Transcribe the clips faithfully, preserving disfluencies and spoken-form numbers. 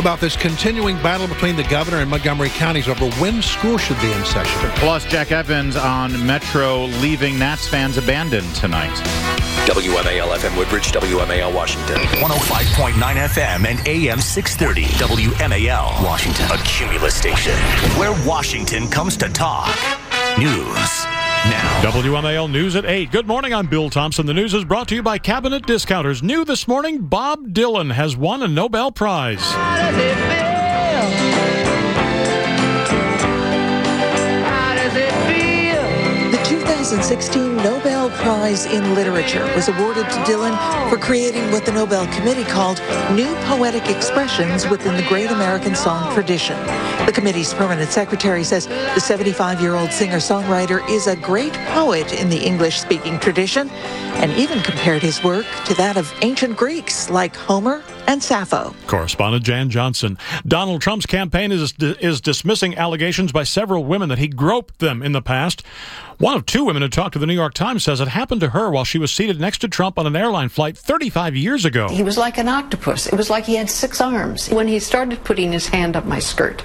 about this continuing battle between the governor and Montgomery counties over when school should be in session. Plus, Jack Evans on Metro leaving Nats fans abandoned tonight. W M A L F M Woodbridge, W M A L Washington. one oh five point nine F M and A M six thirty. W M A L Washington. A Cumulus station where Washington comes to talk. News now. W M A L News at eight. Good morning, I'm Bill Thompson. The news is brought to you by Cabinet Discounters. New this morning, Bob Dylan has won a Nobel Prize. How does it feel? How does it feel? The two thousand sixteen Nobel Prize in Literature was awarded to Dylan for creating what the Nobel Committee called new poetic expressions within the great American song tradition. The committee's permanent secretary says the seventy-five-year-old singer-songwriter is a great poet in the English-speaking tradition and even compared his work to that of ancient Greeks like Homer and Sappho. Correspondent Jan Johnson. Donald Trump's campaign is is dismissing allegations by several women that he groped them in the past. One of two women who talked to the New York Times says it happened to her while she was seated next to Trump on an airline flight thirty-five years ago. He was like an octopus. It was like he had six arms. When he started putting his hand up my skirt,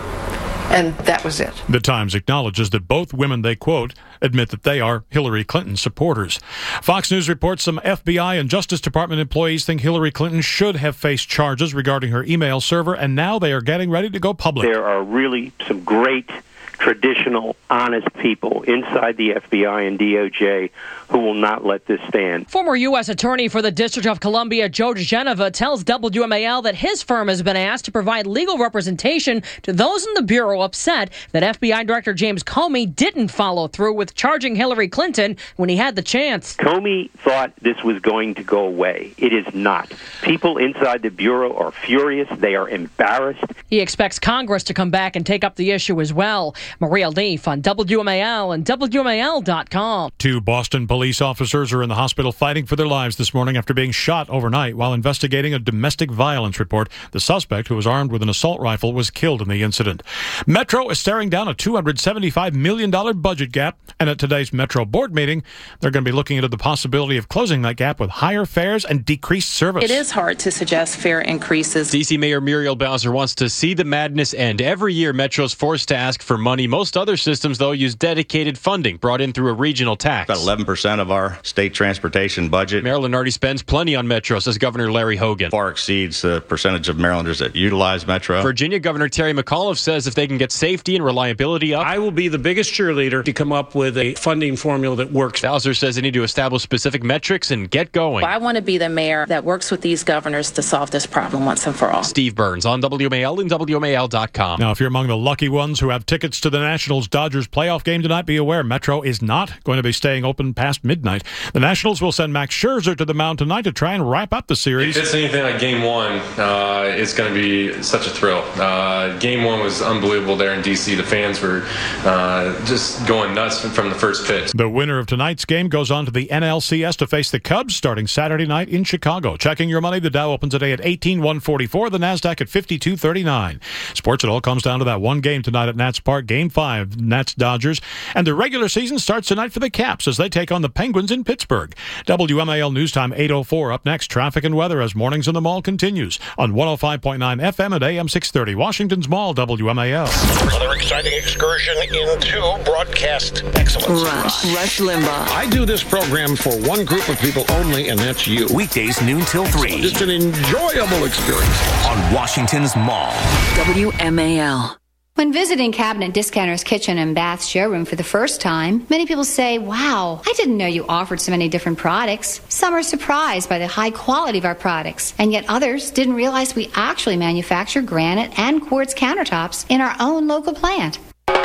and that was it. The Times acknowledges that both women they quote admit that they are Hillary Clinton supporters. Fox News reports some F B I and Justice Department employees think Hillary Clinton should have faced charges regarding her email server, and now they are getting ready to go public. There are really some great, traditional, honest people inside the F B I and D O J who will not let this stand. Former U S Attorney for the District of Columbia, Joe DeGeneva, tells W M A L that his firm has been asked to provide legal representation to those in the Bureau upset that F B I Director James Comey didn't follow through with charging Hillary Clinton when he had the chance. Comey thought this was going to go away. It is not. People inside the Bureau are furious. They are embarrassed. He expects Congress to come back and take up the issue as well. Maria Leaf on W M A L and W M A L dot com. Two Boston police officers are in the hospital fighting for their lives this morning after being shot overnight while investigating a domestic violence report. The suspect, who was armed with an assault rifle, was killed in the incident. Metro is staring down a two hundred seventy-five million dollars budget gap, and at today's Metro board meeting, they're going to be looking into the possibility of closing that gap with higher fares and decreased service. It is hard to suggest fare increases. D C Mayor Muriel Bowser wants to see the madness end. Every year, Metro's forced to ask for money. Most other systems, though, use dedicated funding brought in through a regional tax. About eleven percent of our state transportation budget. Maryland already spends plenty on Metro, says Governor Larry Hogan. Far exceeds the percentage of Marylanders that utilize Metro. Virginia Governor Terry McAuliffe says if they can get safety and reliability up, I will be the biggest cheerleader to come up with a funding formula that works. Bowser says they need to establish specific metrics and get going. I want to be the mayor that works with these governors to solve this problem once and for all. Steve Burns on W M A L and W M A L dot com. Now, if you're among the lucky ones who have tickets to the Nationals-Dodgers playoff game tonight, be aware Metro is not going to be staying open past midnight. The Nationals will send Max Scherzer to the mound tonight to try and wrap up the series. If it's anything like Game One, uh, it's going to be such a thrill. Uh, game One was unbelievable there in D C. The fans were uh, just going nuts from the first pitch. The winner of tonight's game goes on to the N L C S to face the Cubs starting Saturday night in Chicago. Checking your money, the Dow opens today at eighteen one forty-four, the NASDAQ at fifty-two thirty-nine. Sports, it all comes down to that one game tonight at Nats Park, Game five, Nats-Dodgers. And the regular season starts tonight for the Caps as they take on the Penguins in Pittsburgh. W M A L News Time eight oh four. Up next, traffic and weather as Mornings in the Mall continues on one oh five point nine F M at A M six thirty. Washington's Mall, W M A L. Another exciting excursion into broadcast excellence. Rush. Rush Limbaugh. I do this program for one group of people only, and that's you. Weekdays noon till three. It's an enjoyable experience. On Washington's Mall. W M A L. When visiting Cabinet Discounter's kitchen and bath showroom for the first time, many people say, wow, I didn't know you offered so many different products. Some are surprised by the high quality of our products, and yet others didn't realize we actually manufacture granite and quartz countertops in our own local plant.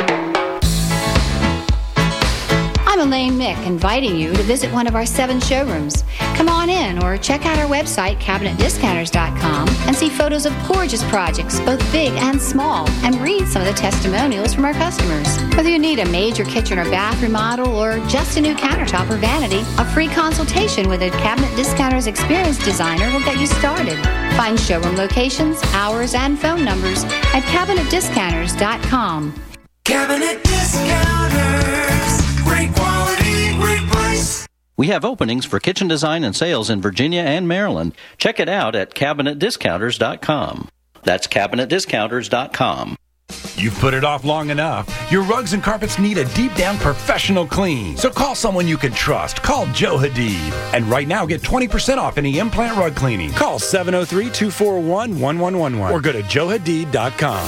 I'm Elaine Mick, inviting you to visit one of our seven showrooms. Come on in or check out our website, cabinet discounters dot com, and see photos of gorgeous projects, both big and small, and read some of the testimonials from our customers. Whether you need a major kitchen or bath remodel or just a new countertop or vanity, a free consultation with a Cabinet Discounter's experienced designer will get you started. Find showroom locations, hours, and phone numbers at cabinet discounters dot com. Cabinet Discounters. Great quality, great price. We have openings for kitchen design and sales in Virginia and Maryland. Check it out at cabinet discounters dot com. That's cabinet discounters dot com. You've put it off long enough. Your rugs and carpets need a deep-down professional clean. So call someone you can trust. Call Joe Hadid. And right now, get twenty percent off any implant rug cleaning. Call seven oh three, two four one, one one one one or go to joe hadid dot com.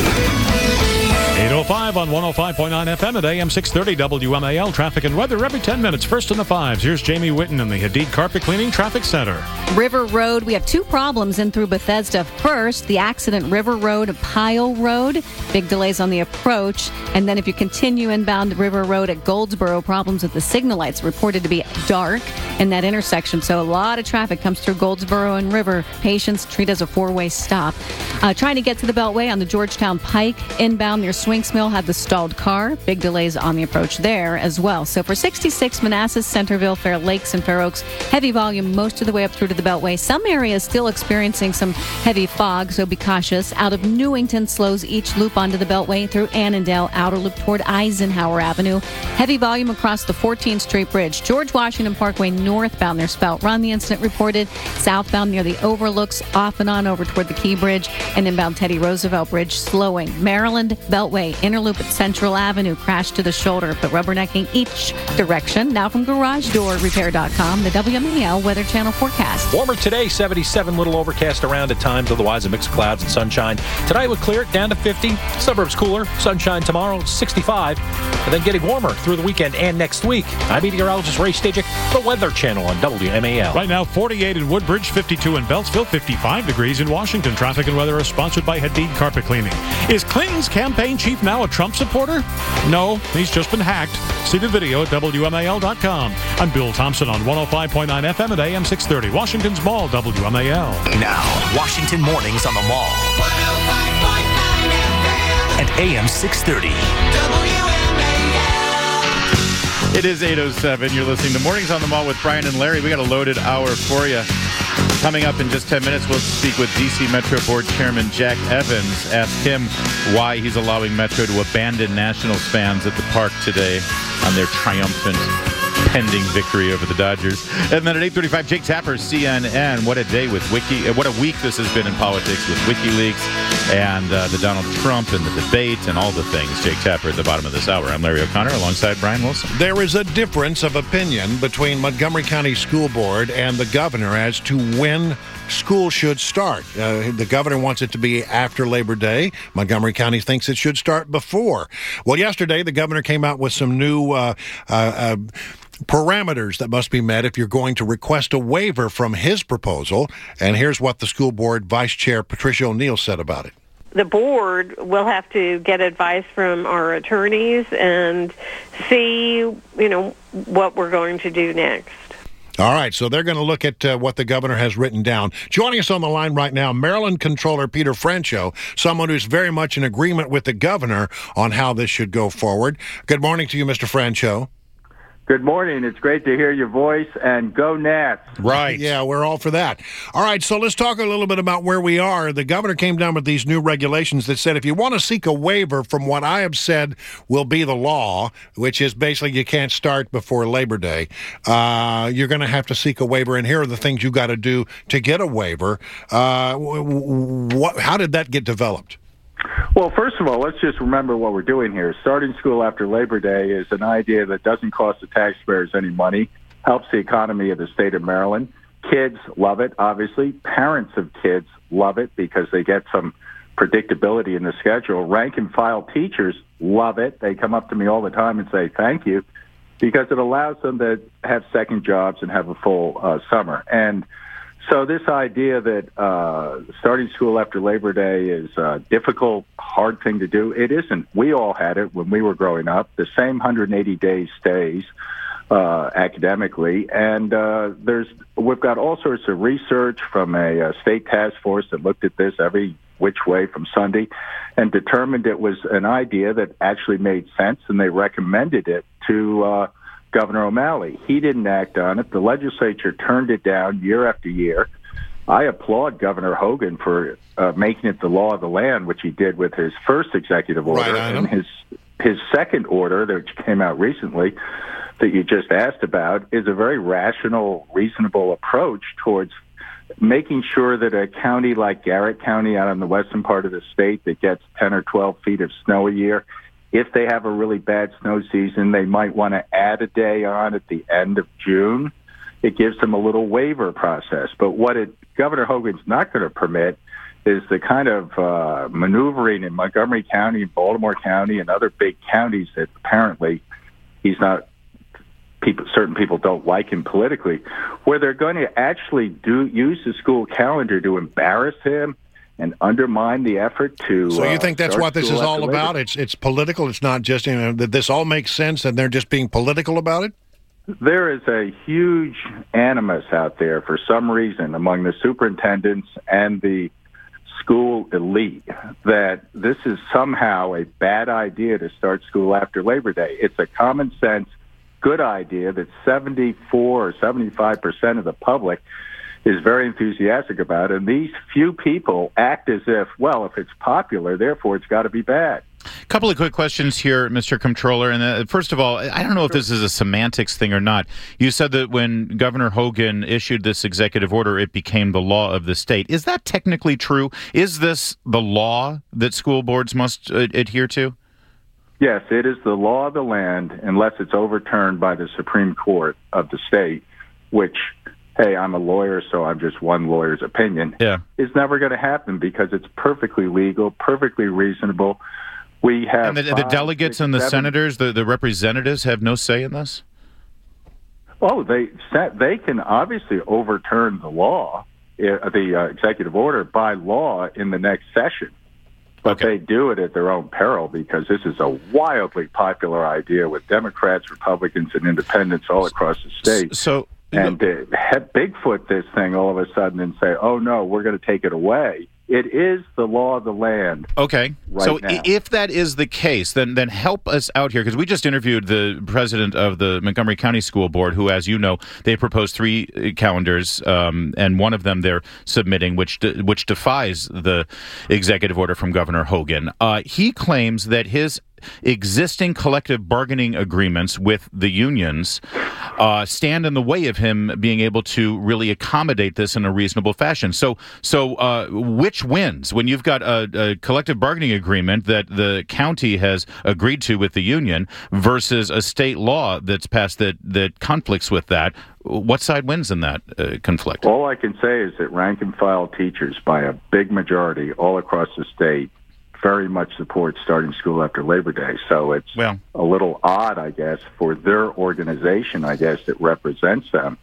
eight oh five on one oh five point nine F M at A M six thirty W M A L. Traffic and weather every ten minutes. First in the fives. Here's Jamie Witten in the Hadid Carpet Cleaning Traffic Center. River Road, we have two problems in through Bethesda. First, the accident River Road, Pyle Road. Big delays on the approach. And then if you continue inbound River Road at Goldsboro, problems with the signal lights reported to be dark in that intersection. So a lot of traffic comes through Goldsboro and River. Patients treat as a four-way stop. Uh, trying to get to the Beltway on the Georgetown Pike. Inbound near Swinks Mill had the stalled car. Big delays on the approach there as well. So for sixty-six, Manassas, Centerville, Fair Lakes, and Fair Oaks, heavy volume most of the way up through to the Beltway. Some areas still experiencing some heavy fog, so be cautious. Out of Newington, slows each loop onto the Beltway through Annandale, outer loop toward Eisenhower Avenue. Heavy volume across the fourteenth Street Bridge. George Washington Parkway northbound near Spout Run, the incident reported. Southbound near the overlooks, off and on over toward the Key Bridge, and inbound Teddy Roosevelt Bridge slowing. Maryland Beltway, inner loop at Central Avenue, crashed to the shoulder, but rubbernecking each direction. Now from garage door repair dot com, the W M A L Weather Channel forecast. Warmer today, seventy-seven, little overcast around at times, otherwise a mix of clouds and sunshine. Tonight will clear it down to fifty. Suburbs cooler, sunshine tomorrow, sixty-five. And then getting warmer through the weekend and next week. I'm meteorologist Ray Stajic, the Weather Channel on W M A L. Right now, forty-eight in Woodbridge, fifty-two in Beltsville, fifty-five degrees in Washington. Traffic and weather are sponsored by Hadid Carpet Cleaning. Is Clinton's campaign chief now a Trump supporter? No, he's just been hacked. See the video at W M A L dot com. I'm Bill Thompson on one oh five point nine F M at A M six thirty. Washington's Mall, W M A L. Now, Washington Mornings on the Mall. one oh five point nine F M. At A M six thirty. W M A L. It is eight oh seven. You're listening to Mornings on the Mall with Brian and Larry. We got a loaded hour for you. Coming up in just ten minutes, we'll speak with D C Metro Board Chairman Jack Evans. Ask him why he's allowing Metro to abandon Nationals fans at the park today on their triumphant pending victory over the Dodgers. And then at eight thirty-five, Jake Tapper, C N N. What a day with Wiki. What a week this has been in politics with WikiLeaks and uh, the Donald Trump and the debate and all the things. Jake Tapper at the bottom of this hour. I'm Larry O'Connor alongside Brian Wilson. There is a difference of opinion between Montgomery County School Board and the governor as to when school should start. Uh, the governor wants it to be after Labor Day. Montgomery County thinks it should start before. Well, yesterday, the governor came out with some new uh, uh, uh, parameters that must be met if you're going to request a waiver from his proposal. And here's what the school board vice chair, Patricia O'Neill, said about it. The board will have to get advice from our attorneys and see, you know, what we're going to do next. All right, so they're going to look at uh, what the governor has written down. Joining us on the line right now, Maryland Controller Peter Francho, someone who's very much in agreement with the governor on how this should go forward. Good morning to you, Mister Francho. Good morning. It's great to hear your voice, and go Nats. Right. Yeah, we're all for that. All right, so let's talk a little bit about where we are. The governor came down with these new regulations that said if you want to seek a waiver from what I have said will be the law, which is basically you can't start before Labor Day, uh, you're going to have to seek a waiver, and here are the things you got to do to get a waiver. Uh, what, how did that get developed? Well, first of all, let's just remember what we're doing here. Starting school after Labor Day is an idea that doesn't cost the taxpayers any money, helps the economy of the state of Maryland. Kids love it, obviously. Parents of kids love it because they get some predictability in the schedule. Rank and file teachers love it. They come up to me all the time and say thank you because it allows them to have second jobs and have a full uh, summer. And so this idea that uh, starting school after Labor Day is a difficult, hard thing to do, it isn't. We all had it when we were growing up. The same one hundred eighty days stays uh, academically. And uh, there's we've got all sorts of research from a, a state task force that looked at this every which way from Sunday and determined it was an idea that actually made sense, and they recommended it to uh Governor O'Malley. He didn't act on it. The legislature turned it down year after year. I applaud Governor Hogan for uh, making it the law of the land, which he did with his first executive order. Right, and his his second order, which came out recently, that you just asked about, is a very rational, reasonable approach towards making sure that a county like Garrett County out in the western part of the state that gets ten or twelve feet of snow a year, if they have a really bad snow season, they might want to add a day on at the end of June. It gives them a little waiver process. But what it, Governor Hogan's not going to permit is the kind of uh, maneuvering in Montgomery County, Baltimore County, and other big counties that apparently he's not, people, certain people don't like him politically, where they're going to actually do use the school calendar to embarrass him and undermine the effort to. So you think uh, that's what this is all about? Labor. It's it's political. It's not just, you know, that this all makes sense and they're just being political about it? There is a huge animus out there for some reason among the superintendents and the school elite that this is somehow a bad idea to start school after Labor Day. It's a common sense, good idea that seventy-four or seventy-five percent of the public is very enthusiastic about. And these few people act as if, well, if it's popular, therefore it's got to be bad. A couple of quick questions here, Mister Comptroller. And uh, first of all, I don't know if this is a semantics thing or not. You said that when Governor Hogan issued this executive order, it became the law of the state. Is that technically true? Is this the law that school boards must uh, adhere to? Yes, it is the law of the land unless it's overturned by the Supreme Court of the state, which, hey, I'm a lawyer, so I'm just one lawyer's opinion. Yeah. It's never going to happen because it's perfectly legal, perfectly reasonable. We have and the, the five, delegates six, and the seven, senators, the, the representatives have no say in this? Oh, they they can obviously overturn the law, uh, the uh, executive order by law in the next session. But okay. They do it at their own peril because this is a wildly popular idea with Democrats, Republicans, and independents all across the state. So, and uh, have Bigfoot this thing all of a sudden and say, oh, no, we're going to take it away. It is the law of the land. Okay. Right so now. if that is the case, then then help us out here, because we just interviewed the president of the Montgomery County School Board, who, as you know, they proposed three calendars, um, and one of them they're submitting, which de- which defies the executive order from Governor Hogan. Uh, he claims that his existing collective bargaining agreements with the unions uh, stand in the way of him being able to really accommodate this in a reasonable fashion. So, so uh, which wins when you've got a, a collective bargaining agreement that the county has agreed to with the union versus a state law that's passed that that conflicts with that? What side wins in that uh, conflict? All I can say is that rank and file teachers, by a big majority all across the state, very much support starting school after Labor Day. So it's well, a little odd, I guess, for their organization, I guess, that represents them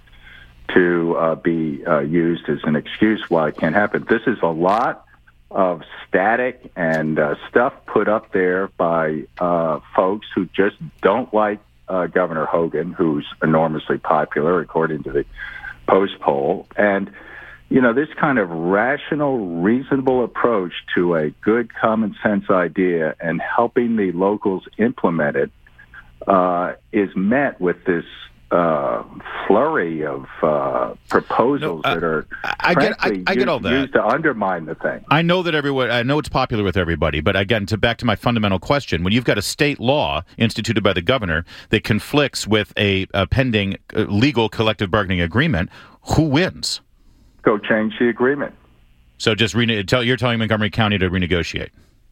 to uh, be uh, used as an excuse why it can't happen. This is a lot of static and uh, stuff put up there by uh, folks who just don't like uh, Governor Hogan, who's enormously popular, according to the Post poll. And you know, this kind of rational, reasonable approach to a good common sense idea and helping the locals implement it uh, is met with this uh, flurry of uh, proposals no, uh, that are I get, I, I get all that. used to undermine the thing. I know that everyone, I know it's popular with everybody, but again, to back to my fundamental question, when you've got a state law instituted by the governor that conflicts with a, a pending uh, legal collective bargaining agreement, who wins? Go change the agreement. So just rene- tell you're telling Montgomery County to renegotiate.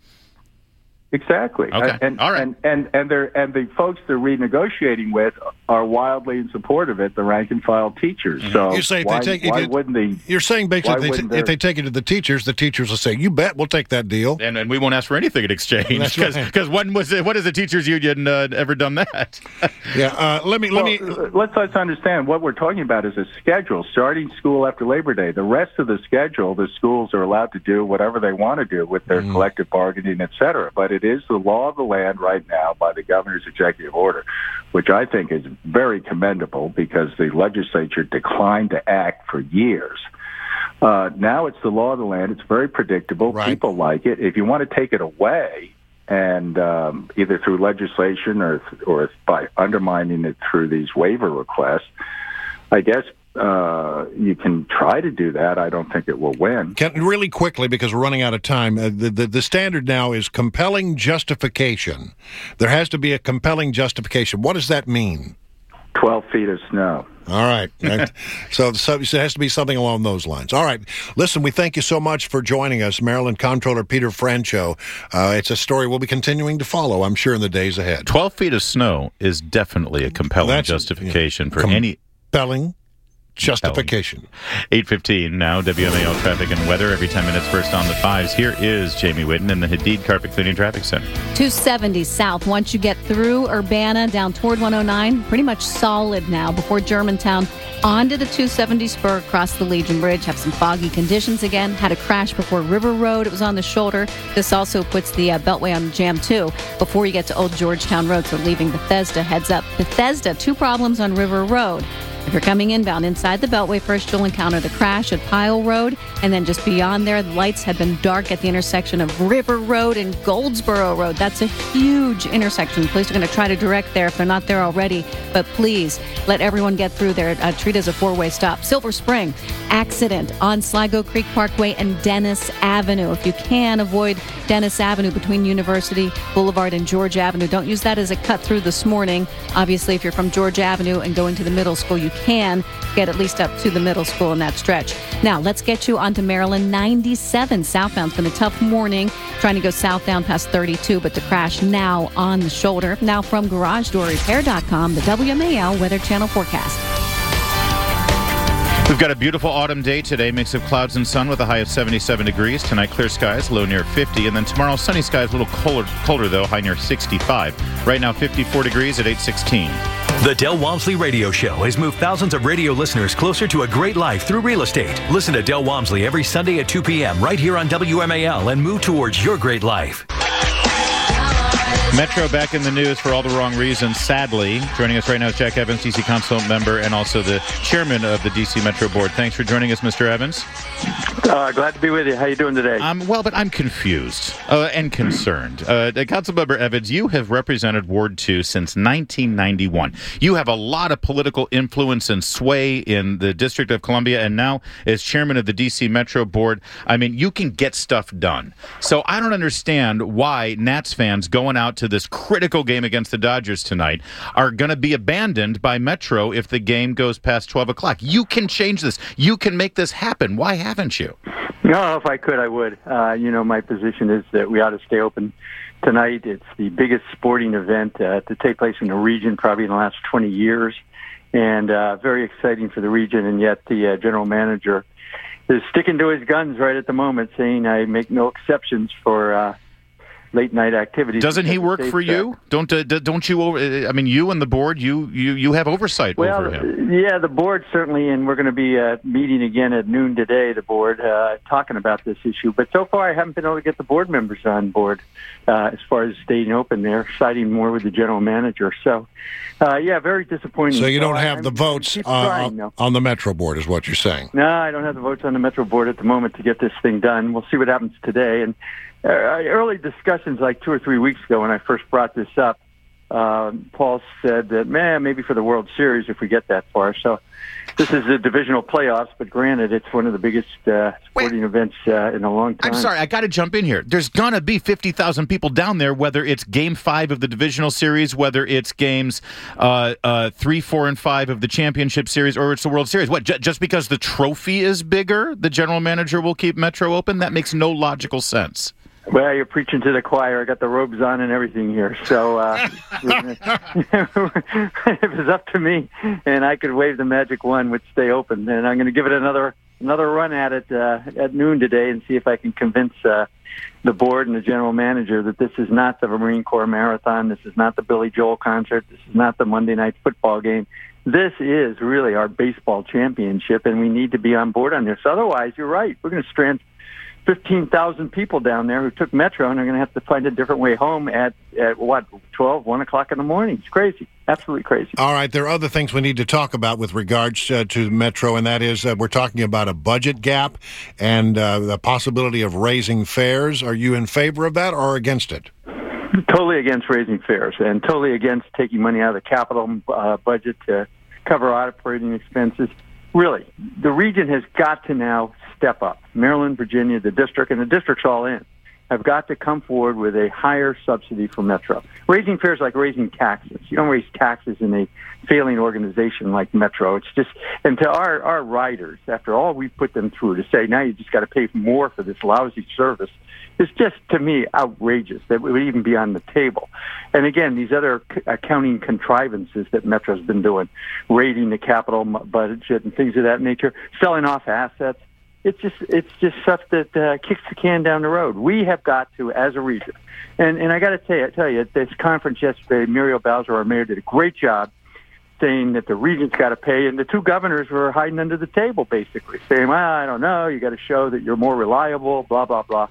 Exactly. Okay. And, All right. And and and they're and the folks they're renegotiating with are wildly in support of it. The rank and file teachers. Mm-hmm. So you say if why, they take, if why you, wouldn't they? You're saying basically if they, there, if they take it to the teachers, the teachers will say, "You bet, we'll take that deal," and and we won't ask for anything in exchange because because when was it, what has the teachers union uh, ever done that? yeah. Uh, let me let well, me let's let's understand what we're talking about is a schedule starting school after Labor Day. The rest of the schedule, the schools are allowed to do whatever they want to do with their mm. collective bargaining, et cetera. But it is the law of the land right now by the governor's executive order, which I think is very commendable because the legislature declined to act for years. Uh, now it's the law of the land. It's very predictable. Right. People like it. If you want to take it away, and um, either through legislation or or by undermining it through these waiver requests, I guess uh, you can try to do that. I don't think it will win. Can, really quickly, because we're running out of time, uh, the, the, the standard now is compelling justification. There has to be a compelling justification. What does that mean? twelve feet of snow. All right. so, so it has to be something along those lines. All right. Listen, we thank you so much for joining us, Maryland Comptroller Peter Francho. Uh, it's a story we'll be continuing to follow, I'm sure, in the days ahead. twelve feet of snow is definitely a compelling That's, justification yeah, for com- any... Compelling justification. eight fifteen now, W M A L traffic and weather every ten minutes first on the fives. Here is Jamie Whitten in the Hadid Carpet Cleaning Traffic Center. two seventy south. Once you get through Urbana down toward one oh nine, pretty much solid now before Germantown. Onto the two seventy spur across the Legion Bridge. Have some foggy conditions again. Had a crash before River Road. It was on the shoulder. This also puts the uh, Beltway on jam too before you get to Old Georgetown Road. So leaving Bethesda, heads up. Bethesda, two problems on River Road. If you're coming inbound inside the Beltway, first you'll encounter the crash at Pyle Road, and then just beyond there, the lights have been dark at the intersection of River Road and Goldsboro Road. That's a huge intersection. Police are going to try to direct there if they're not there already, but please let everyone get through there. Uh, treat it as a four-way stop. Silver Spring, accident on Sligo Creek Parkway and Dennis Avenue. If you can, avoid Dennis Avenue between University Boulevard and George Avenue. Don't use that as a cut through this morning. Obviously, if you're from George Avenue and going to the middle school, you can get at least up to the middle school in that stretch. Now, let's get you onto Maryland ninety-seven. Southbound's been a tough morning, trying to go southbound past thirty-two, but the crash now on the shoulder. Now from garage door repair dot com, the W M A L Weather Channel forecast. We've got a beautiful autumn day today, mix of clouds and sun with a high of seventy-seven degrees. Tonight, clear skies, low near fifty. And then tomorrow, sunny skies, a little colder, colder though, high near sixty-five. Right now, fifty-four degrees at eight sixteen. The Del Walmsley Radio Show has moved thousands of radio listeners closer to a great life through real estate. Listen to Del Walmsley every Sunday at two p.m. right here on W M A L and move towards your great life. Metro back in the news for all the wrong reasons, sadly. Joining us right now is Jack Evans, D C Council member and also the chairman of the D C Metro Board. Thanks for joining us, Mister Evans. Uh, glad to be with you. How you doing today? Um, well, but I'm confused uh, and concerned. Uh, Councilmember Evans, you have represented Ward two since nineteen ninety-one. You have a lot of political influence and sway in the District of Columbia, and now as chairman of the D C Metro Board, I mean, you can get stuff done. So I don't understand why Nats fans going out to this critical game against the Dodgers tonight are going to be abandoned by Metro if the game goes past twelve o'clock. You can change this. You can make this happen. Why haven't you? No, if I could, I would. Uh, you know, my position is that we ought to stay open tonight. It's the biggest sporting event uh, to take place in the region probably in the last twenty years, and uh, very exciting for the region, and yet the uh, general manager is sticking to his guns right at the moment, saying I make no exceptions for uh, late night activities. Doesn't he work for you? Back. Don't uh, don't you? Over, I mean, you and the board, you you, you have oversight well, over him. Yeah, the board certainly, and we're going to be uh, meeting again at noon today. The board uh, talking about this issue, but so far I haven't been able to get the board members on board uh, as far as staying open. They're siding more with the general manager. So, uh, yeah, very disappointing. So you don't so have I, the I'm, votes uh, trying, no. on the Metro Board, is what you're saying? No, I don't have the votes on the Metro Board at the moment to get this thing done. We'll see what happens today. And uh, early discussions, like two or three weeks ago, when I first brought this up, uh, Paul said that, man, maybe for the World Series if we get that far. So this is the divisional playoffs, but granted, it's one of the biggest uh, sporting Wait, events uh, in a long time. I'm sorry, I got to jump in here. There's going to be fifty thousand people down there, whether it's Game five of the divisional series, whether it's Games uh, uh, three, four, and five of the championship series, or it's the World Series. What, j- just because the trophy is bigger, the general manager will keep Metro open? That makes no logical sense. Well, you're preaching to the choir. I got the robes on and everything here. So uh, if it was up to me and I could wave the magic wand, would stay open. And I'm going to give it another another run at it uh, at noon today and see if I can convince uh, the board and the general manager that this is not the Marine Corps Marathon. This is not the Billy Joel concert. This is not the Monday night football game. This is really our baseball championship, and we need to be on board on this. Otherwise, you're right. We're going to strand fifteen thousand people down there who took Metro and are going to have to find a different way home at, at what, twelve, one o'clock in the morning. It's crazy. Absolutely crazy. All right. There are other things we need to talk about with regards uh, to Metro, and that is uh, we're talking about a budget gap and uh, the possibility of raising fares. Are you in favor of that or against it? Totally against raising fares and totally against taking money out of the capital uh, budget to cover operating expenses. Really, the region has got to now step up. Maryland, Virginia, the district, and the district's all in. have got to come forward with a higher subsidy for Metro. Raising fares like raising taxes. You don't raise taxes in a failing organization like Metro. It's just, and to our, our riders, after all we put them through, to say now you just got to pay more for this lousy service is just, to me, outrageous that it would even be on the table. And again, these other c- accounting contrivances that Metro's been doing, raiding the capital budget and things of that nature, selling off assets. It's just it's just stuff that uh, kicks the can down the road. We have got to, as a region, and and I got to tell you, tell you, at this conference yesterday, Muriel Bowser, our mayor, did a great job saying that the region's got to pay, and the two governors were hiding under the table, basically saying, "Well, I don't know, you got to show that you're more reliable," blah blah blah.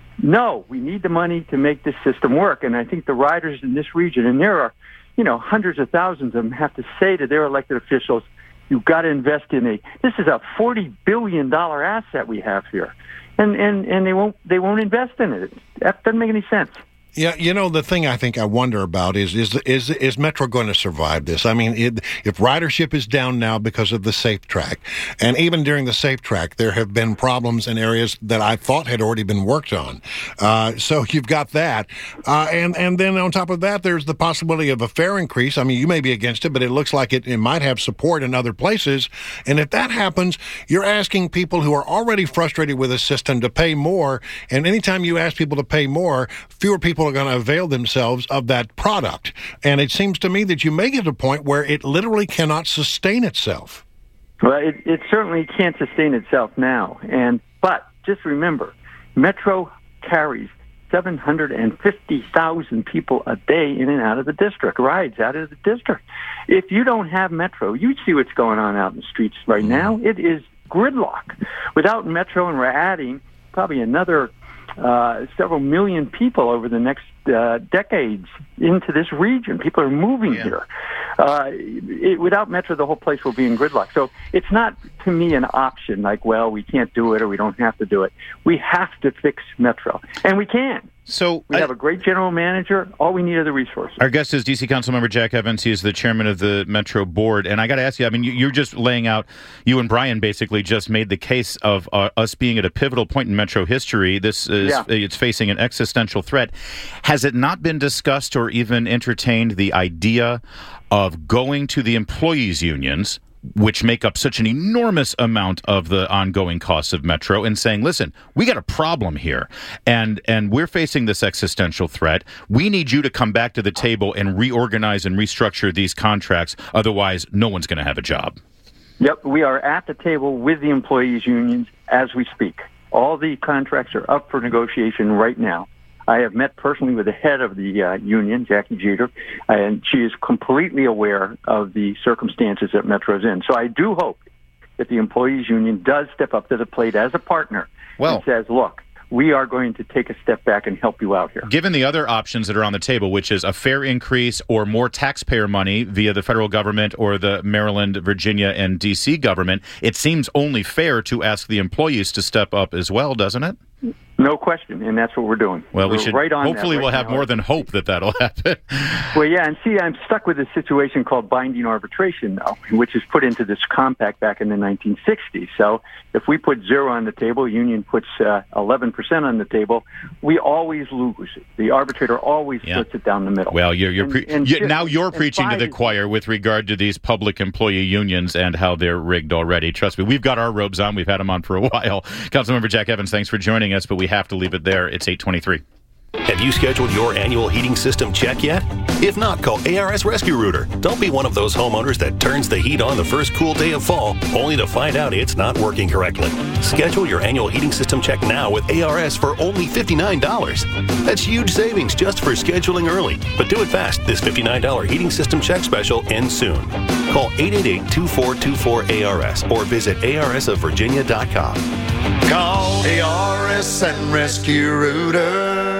No, we need the money to make this system work, and I think the riders in this region, and there are, you know, hundreds of thousands of them, have to say to their elected officials, you've got to invest in a. This is a forty billion dollar asset we have here, and and and they won't they won't invest in it. That doesn't make any sense. Yeah, you know, the thing I think I wonder about is is is is Metro going to survive this? I mean, it, if ridership is down now because of the Safe Track, and even during the Safe Track, there have been problems in areas that I thought had already been worked on. Uh, so you've got that, uh, and and then on top of that, there's the possibility of a fare increase. I mean, you may be against it, but it looks like it, it might have support in other places. And if that happens, you're asking people who are already frustrated with the system to pay more. And anytime you ask people to pay more, fewer people are going to avail themselves of that product. And it seems to me that you may get to a point where it literally cannot sustain itself. Well, it, it certainly can't sustain itself now. And but just remember, Metro carries seven hundred fifty thousand people a day in and out of the district, rides out of the district. If you don't have Metro, you see what's going on out in the streets right now. It is gridlock. Without Metro, and we're adding probably another Uh, several million people over the next uh, decades into this region. People are moving yeah. here. Uh, it, without Metro, the whole place will be in gridlock. So it's not, to me, an option like, well, we can't do it or we don't have to do it. We have to fix Metro, and we can. So we I, have a great general manager. All we need are the resources. Our guest is D C Councilmember Jack Evans. He is the chairman of the Metro Board. And I got to ask you, I mean, you, you're just laying out, you and Brian basically just made the case of uh, us being at a pivotal point in Metro history. This is, yeah. it's facing an existential threat. Has it not been discussed or even entertained the idea of going to the employees' unions, which make up such an enormous amount of the ongoing costs of Metro, and saying, listen, we got a problem here, and and we're facing this existential threat. We need you to come back to the table and reorganize and restructure these contracts. Otherwise, no one's going to have a job. Yep, we are at the table with the employees' unions as we speak. All the contracts are up for negotiation right now. I have met personally with the head of the uh, union, Jackie Jeter, and she is completely aware of the circumstances that Metro's in. So I do hope that the employees union does step up to the plate as a partner well, and says, look, we are going to take a step back and help you out here. Given the other options that are on the table, which is a fare increase or more taxpayer money via the federal government or the Maryland, Virginia, and D C government, it seems only fair to ask the employees to step up as well, doesn't it? No question, and that's what we're doing. Well, we're we should right on hopefully right we'll have now. more than hope that that'll happen. Well, yeah, and see, I'm stuck with a situation called binding arbitration now, which is put into this compact back in the nineteen sixties. So if we put zero on the table, union puts uh, eleven percent on the table, we always lose. The arbitrator always yeah. splits it down the middle. Well, you're, you're pre- and, and you, just, now you're preaching to the by, choir with regard to these public employee unions and how they're rigged already. Trust me, we've got our robes on. We've had them on for a while. Councilmember Jack Evans, thanks for joining us, but we have to leave it there. It's eight twenty-three. Have you scheduled your annual heating system check yet? If not, call A R S Rescue Router. Don't be one of those homeowners that turns the heat on the first cool day of fall, only to find out it's not working correctly. Schedule your annual heating system check now with A R S for only fifty-nine dollars. That's huge savings just for scheduling early. But do it fast. This fifty-nine dollars heating system check special ends soon. Call eight eight eight, two four two four, A R S or visit A R S of Virginia dot com. Call A R S and Rescue Router.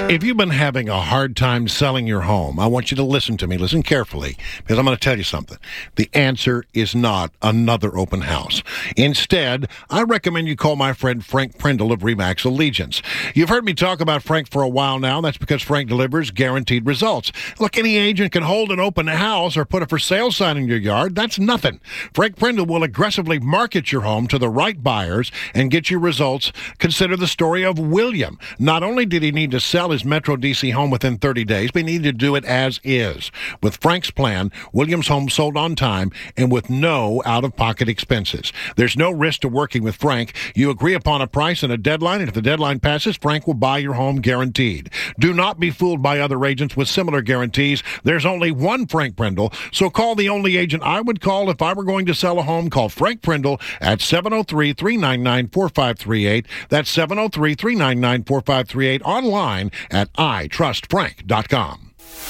If you've been having a hard time selling your home, I want you to listen to me. Listen carefully, because I'm going to tell you something. The answer is not another open house. Instead, I recommend you call my friend Frank Prindle of RE/MAX Allegiance. You've heard me talk about Frank for a while now. That's because Frank delivers guaranteed results. Look, any agent can hold an open house or put a for sale sign in your yard. That's nothing. Frank Prindle will aggressively market your home to the right buyers and get you results. Consider the story of William. Not only did he need to sell his Metro D C home within thirty days, but he needed to do it as is. With Frank's plan, William's home sold on time and with no out-of-pocket expenses. There's no risk to working with Frank. You agree upon a price and a deadline, and if the deadline passes, Frank will buy your home guaranteed. Do not be fooled by other agents with similar guarantees. There's only one Frank Prindle, so call the only agent I would call if I were going to sell a home. Call Frank Prindle at seven oh three, three nine nine, four five three eight. That's seven oh three, three nine nine, four five three eight. Online at i trust frank dot com.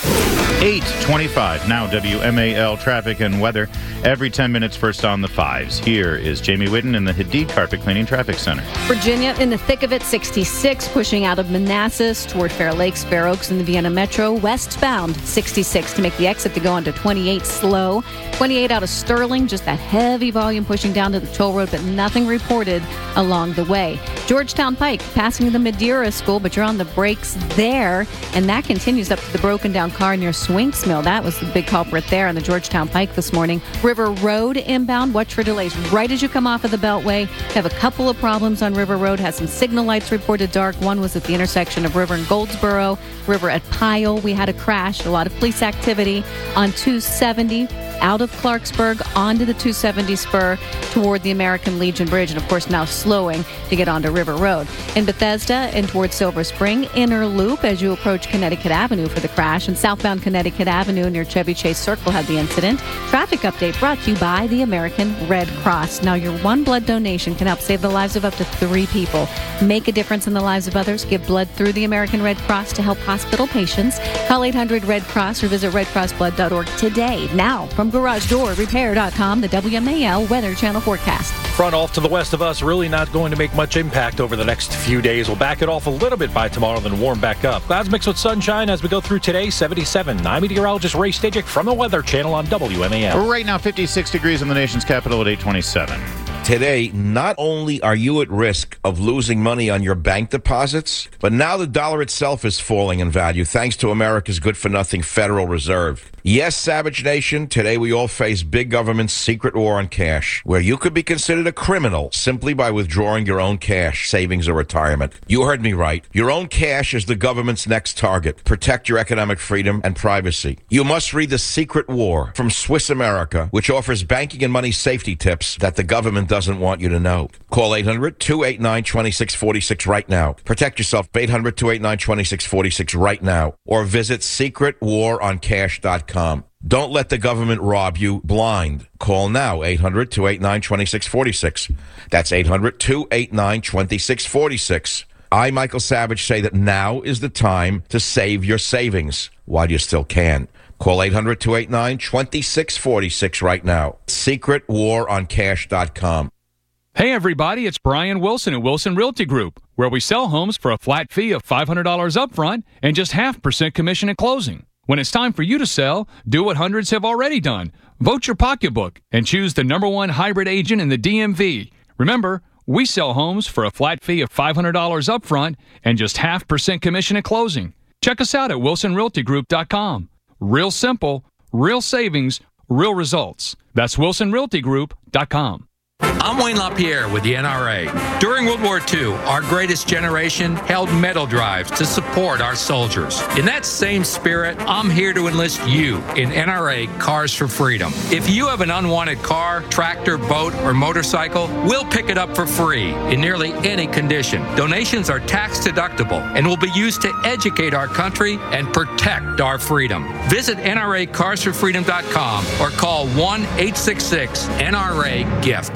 eight twenty-five now, W M A L traffic and weather every ten minutes, first on the fives. Here is Jamie Whitten in the Hadid Carpet Cleaning Traffic Center. Virginia in the thick of it, sixty-six, pushing out of Manassas toward Fair Lakes, Fair Oaks, and the Vienna Metro. Westbound, sixty-six to make the exit to go onto twenty-eight slow. twenty-eight out of Sterling, just that heavy volume pushing down to the toll road, but nothing reported along the way. Georgetown Pike, passing the Madeira School, but you're on the brakes there, and that continues up to the broken down car near Swinks Mill. That was the big culprit there on the Georgetown Pike this morning. River Road inbound, watch for delays right as you come off of the Beltway. Have a couple of problems on River Road. Has some signal lights reported dark. One was at the intersection of River and Goldsboro. River at Pyle, we had a crash. A lot of police activity on two seventy. Out of Clarksburg onto the two seventy spur toward the American Legion Bridge, and of course now slowing to get onto River Road. In Bethesda and towards Silver Spring, inner loop as you approach Connecticut Avenue for the crash, and southbound Connecticut Avenue near Chevy Chase Circle had the incident. Traffic update brought to you by the American Red Cross. Now your one blood donation can help save the lives of up to three people. Make a difference in the lives of others. Give blood through the American Red Cross to help hospital patients. Call eight hundred red cross or visit red cross blood dot org today. Now from garage door repair dot com, the W M A L Weather Channel forecast. Front off to the west of us, really not going to make much impact over the next few days. We'll back it off a little bit by tomorrow, then warm back up. Clouds mixed with sunshine as we go through today, seventy-seven. I'm meteorologist Ray Stajic from the Weather Channel on W M A L. Right now, fifty-six degrees in the nation's capital at eight twenty-seven. Today, not only are you at risk of losing money on your bank deposits, but now the dollar itself is falling in value thanks to America's good-for-nothing Federal Reserve. Yes, Savage Nation, today we all face big government's secret war on cash, where you could be considered a criminal simply by withdrawing your own cash, savings, or retirement. You heard me right. Your own cash is the government's next target. Protect your economic freedom and privacy. You must read The Secret War from Swiss America, which offers banking and money safety tips that the government doesn't want you to know. Call eight hundred, two eight nine, two six four six right now. Protect yourself, eight hundred, two eight nine, two six four six right now. Or visit secret war on cash dot com. Don't let the government rob you blind. Call now, eight hundred, two eight nine, two six four six. That's eight hundred, two eight nine, two six four six. I, Michael Savage, say that now is the time to save your savings while you still can. Call eight hundred, two eight nine, two six four six right now. secret war on cash dot com. Hey everybody, it's Brian Wilson at Wilson Realty Group, where we sell homes for a flat fee of five hundred dollars up front and just half percent commission at closing. When it's time for you to sell, do what hundreds have already done. Vote your pocketbook and choose the number one hybrid agent in the D M V. Remember, we sell homes for a flat fee of five hundred dollars up front and just half percent commission at closing. Check us out at wilson realty group dot com. Real simple, real savings, real results. That's wilson realty group dot com. I'm Wayne LaPierre with the N R A. During World War Two, our greatest generation held medal drives to support our soldiers. In that same spirit, I'm here to enlist you in N R A Cars for Freedom. If you have an unwanted car, tractor, boat, or motorcycle, we'll pick it up for free in nearly any condition. Donations are tax deductible and will be used to educate our country and protect our freedom. Visit N R A cars for freedom dot com or call one eight six six N R A gift.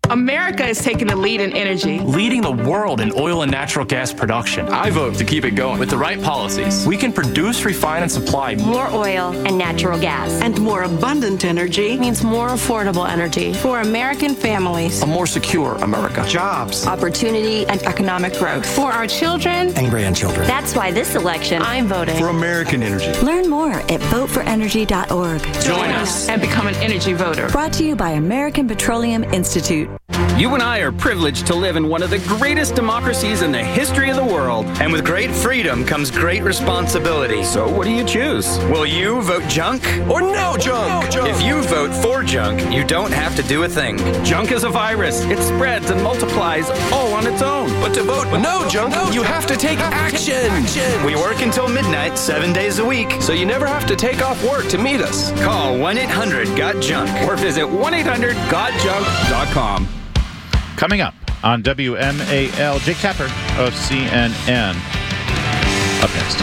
America is taking the lead in energy. Leading the world in oil and natural gas production. I vote to keep it going. With the right policies, we can produce, refine, and supply more oil and natural gas. And more abundant energy means more affordable energy for American families. A more secure America. Jobs. Opportunity and economic growth. For our children and grandchildren. That's why this election, I'm voting for American energy. Learn more at vote for energy dot org. Join us and become an energy voter. Brought to you by American Petroleum Institute. You and I are privileged to live in one of the greatest democracies in the history of the world. And with great freedom comes great responsibility. So what do you choose? Will you vote junk or no junk? No junk? If you vote for junk, you don't have to do a thing. Junk is a virus. It spreads and multiplies all on its own. But to vote no junk, no you have to take action. action. We work until midnight, seven days a week. So you never have to take off work to meet us. Call one eight hundred got junk or visit one eight hundred got junk dot com. Coming up on W M A L, Jake Tapper of C N N. Up next.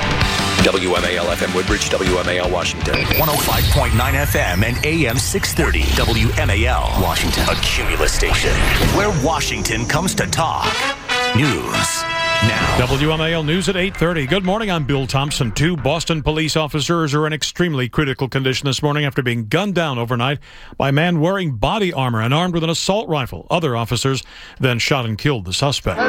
W M A L F M Woodbridge, W M A L Washington. one oh five point nine F M and A M six thirty. W M A L Washington. A Cumulus station where Washington comes to talk. News now. W M A L News at eight thirty. Good morning, I'm Bill Thompson. Two Boston police officers are in extremely critical condition this morning after being gunned down overnight by a man wearing body armor and armed with an assault rifle. Other officers then shot and killed the suspect.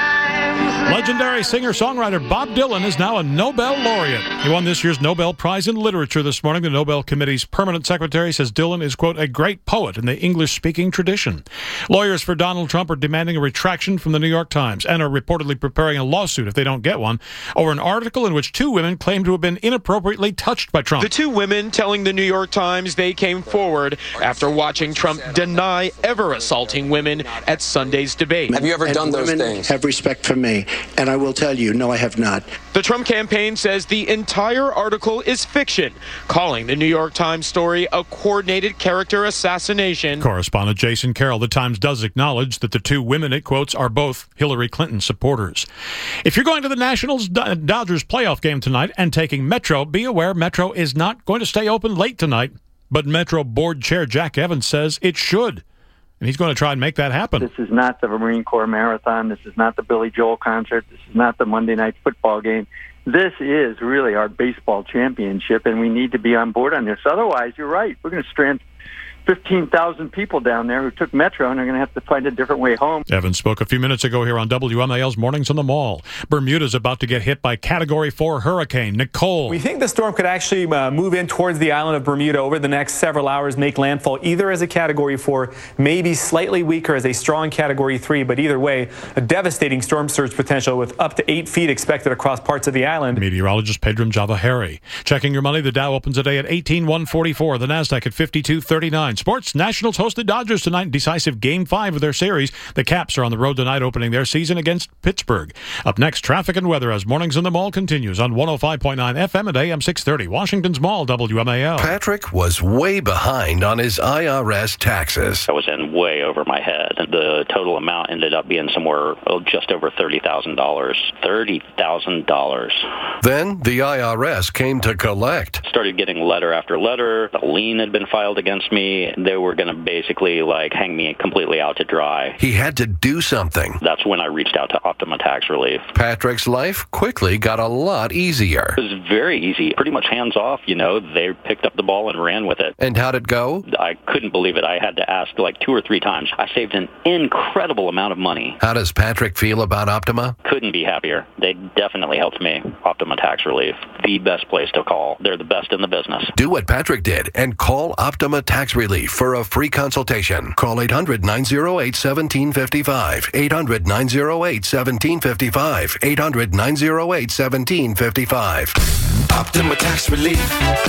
Legendary singer-songwriter Bob Dylan is now a Nobel laureate. He won this year's Nobel Prize in Literature this morning. The Nobel Committee's permanent secretary says Dylan is, quote, a great poet in the English-speaking tradition. Lawyers for Donald Trump are demanding a retraction from the New York Times and are reportedly preparing a lawsuit if they don't get one over an article in which two women claim to have been inappropriately touched by Trump. The two women telling the New York Times they came forward after watching Trump deny ever assaulting women at Sunday's debate. Have you ever and done those things? Have respect for me. And I will tell you, no, I have not. The Trump campaign says the entire article is fiction, calling the New York Times story a coordinated character assassination. Correspondent Jason Carroll. The Times does acknowledge that the two women it quotes are both Hillary Clinton supporters. If you're going to the Nationals Dodgers playoff game tonight and taking Metro, be aware Metro is not going to stay open late tonight. But Metro board chair Jack Evans says it should. And he's going to try and make that happen. This is not the Marine Corps Marathon. This is not the Billy Joel concert. This is not the Monday night football game. This is really our baseball championship, and we need to be on board on this. Otherwise, you're right. We're going to strand fifteen thousand people down there who took Metro and are going to have to find a different way home. Evans spoke a few minutes ago here on W M A L's Mornings on the Mall. Bermuda's about to get hit by Category four hurricane Nicole. We think the storm could actually uh, move in towards the island of Bermuda over the next several hours, make landfall either as a Category four, maybe slightly weaker as a strong Category three, but either way, a devastating storm surge potential with up to eight feet expected across parts of the island. Meteorologist Pedram Javahari. Checking your money, the Dow opens today at eighteen one forty-four, the NASDAQ at fifty-two thirty-nine. Sports, Nationals host the Dodgers tonight in decisive Game five of their series. The Caps are on the road tonight opening their season against Pittsburgh. Up next, traffic and weather as Mornings in the Mall continues on one oh five point nine F M at A M six thirty. Washington's Mall, W M A L. Patrick was way behind on his I R S taxes. I was in way over my head. The total amount ended up being somewhere oh, just over thirty thousand dollars. thirty thousand dollars. Then the I R S came to collect. Started getting letter after letter. A lien had been filed against me. They were going to basically like hang me completely out to dry. He had to do something. That's when I reached out to Optima Tax Relief. Patrick's life quickly got a lot easier. It was very easy, pretty much hands off, you know. They picked up the ball and ran with it. And how'd it go? I couldn't believe it. I had to ask like two or three times. I saved an incredible amount of money. How does Patrick feel about Optima? Couldn't be happier. They definitely helped me. Optima Tax Relief, the best place to call. They're the best in the business. Do what Patrick did and call Optima Tax Relief for a free consultation. Call eight hundred nine oh eight one seven five five. eight hundred nine oh eight one seven five five. eight hundred nine oh eight one seven five five. Optima Tax Relief.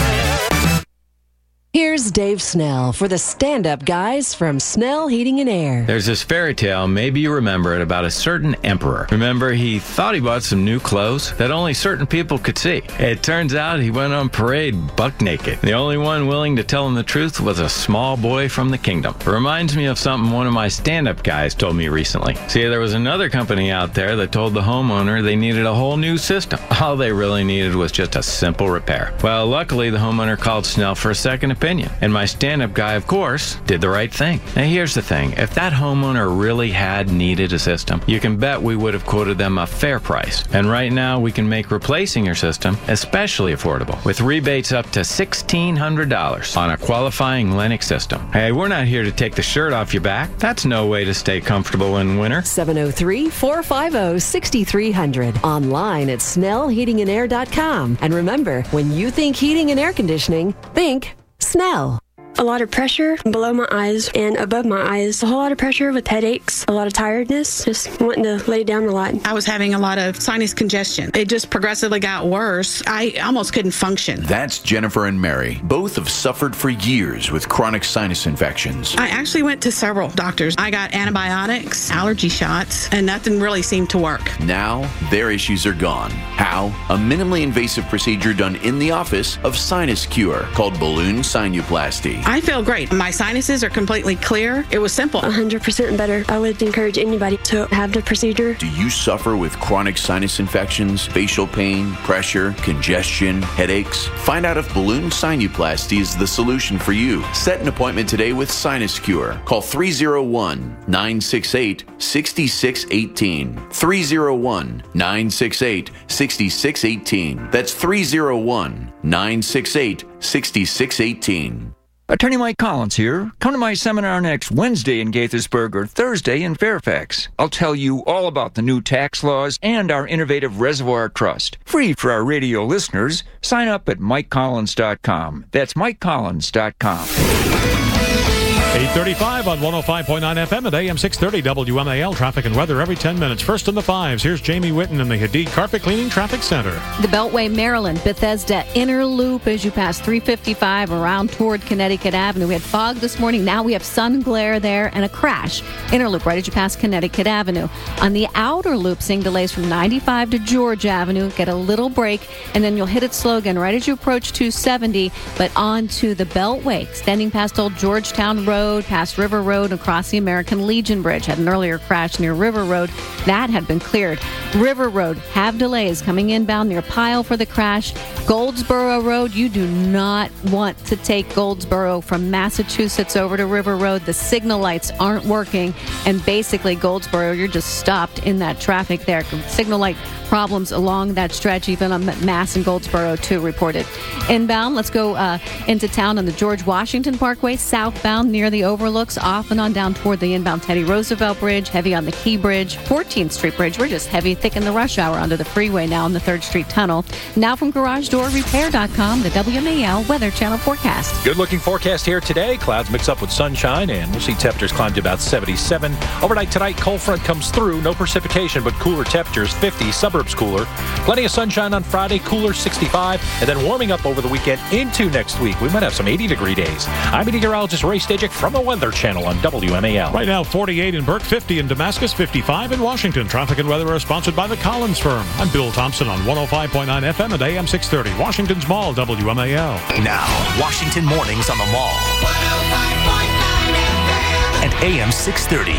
Here's Dave Snell for the stand-up guys from Snell Heating and Air. There's this fairy tale, maybe you remember it, about a certain emperor. Remember, he thought he bought some new clothes that only certain people could see. It turns out he went on parade buck naked. The only one willing to tell him the truth was a small boy from the kingdom. It reminds me of something one of my stand-up guys told me recently. See, there was another company out there that told the homeowner they needed a whole new system. All they really needed was just a simple repair. Well, luckily, the homeowner called Snell for a second opinion. question. And my stand-up guy, of course, did the right thing. Now, here's the thing. If that homeowner really had needed a system, you can bet we would have quoted them a fair price. And right now, we can make replacing your system especially affordable with rebates up to sixteen hundred dollars on a qualifying Lennox system. Hey, we're not here to take the shirt off your back. That's no way to stay comfortable in winter. seven oh three, four five oh, six three zero zero. Online at snell heating and air dot com. And remember, when you think heating and air conditioning, think Snell. A lot of pressure below my eyes and above my eyes. A whole lot of pressure with headaches, a lot of tiredness, just wanting to lay down a lot. I was having a lot of sinus congestion. It just progressively got worse. I almost couldn't function. That's Jennifer and Mary. Both have suffered for years with chronic sinus infections. I actually went to several doctors. I got antibiotics, allergy shots, and nothing really seemed to work. Now, their issues are gone. How? A minimally invasive procedure done in the office of Sinus Cure called balloon sinuplasty. I feel great. My sinuses are completely clear. It was simple. one hundred percent better. I would encourage anybody to have the procedure. Do you suffer with chronic sinus infections, facial pain, pressure, congestion, headaches? Find out if balloon sinuplasty is the solution for you. Set an appointment today with Sinus Cure. Call three oh one, nine six eight, six six one eight. three oh one, nine six eight, six six one eight. That's three oh one, nine six eight, six six one eight. Attorney Mike Collins here. Come to my seminar next Wednesday in Gaithersburg or Thursday in Fairfax. I'll tell you all about the new tax laws and our innovative reservoir trust. Free for our radio listeners. Sign up at mike collins dot com. That's mike collins dot com. eight thirty-five on one oh five point nine F M at A M six thirty W M A L. Traffic and weather every ten minutes. First in the fives, here's Jamie Whitten in the Hadid Carpet Cleaning Traffic Center. The Beltway, Maryland, Bethesda Inner Loop as you pass three fifty-five around toward Connecticut Avenue. We had fog this morning. Now we have sun glare there and a crash. Inner Loop right as you pass Connecticut Avenue. On the outer loop, seeing delays from ninety-five to George Avenue. Get a little break, and then you'll hit it slow again right as you approach two seventy, but on to the Beltway, extending past Old Georgetown Road, past River Road, across the American Legion Bridge. Had an earlier crash near River Road. That had been cleared. River Road, have delays coming inbound near Pyle for the crash. Goldsboro Road, you do not want to take Goldsboro from Massachusetts over to River Road. The signal lights aren't working, and basically Goldsboro, you're just stopped in that traffic there. Signal light problems along that stretch, even on Mass and Goldsboro too reported. Inbound, let's go uh, into town on the George Washington Parkway, southbound near the overlooks, off and on down toward the inbound Teddy Roosevelt Bridge, heavy on the Key Bridge, fourteenth Street Bridge. We're just heavy, thick in the rush hour under the freeway now in the third Street Tunnel. Now from garage door repair dot com, the W M A L Weather Channel forecast. Good looking forecast here today. Clouds mix up with sunshine, and we'll see temperatures climb to about seventy-seven. Overnight tonight, cold front comes through. No precipitation, but cooler temperatures, fifty. Suburbs cooler. Plenty of sunshine on Friday, cooler sixty-five, and then warming up over the weekend into next week. We might have some eighty degree days. I'm meteorologist Ray Stajic from the Weather Channel on W M A L. Right now, forty-eight in Burke, fifty in Damascus, fifty-five in Washington. Traffic and weather are sponsored by the Collins Firm. I'm Bill Thompson on one oh five point nine F M at A M six thirty. Washington's Mall, W M A L. Now, Washington Mornings on the Mall. one oh five point nine F M. And A M six thirty.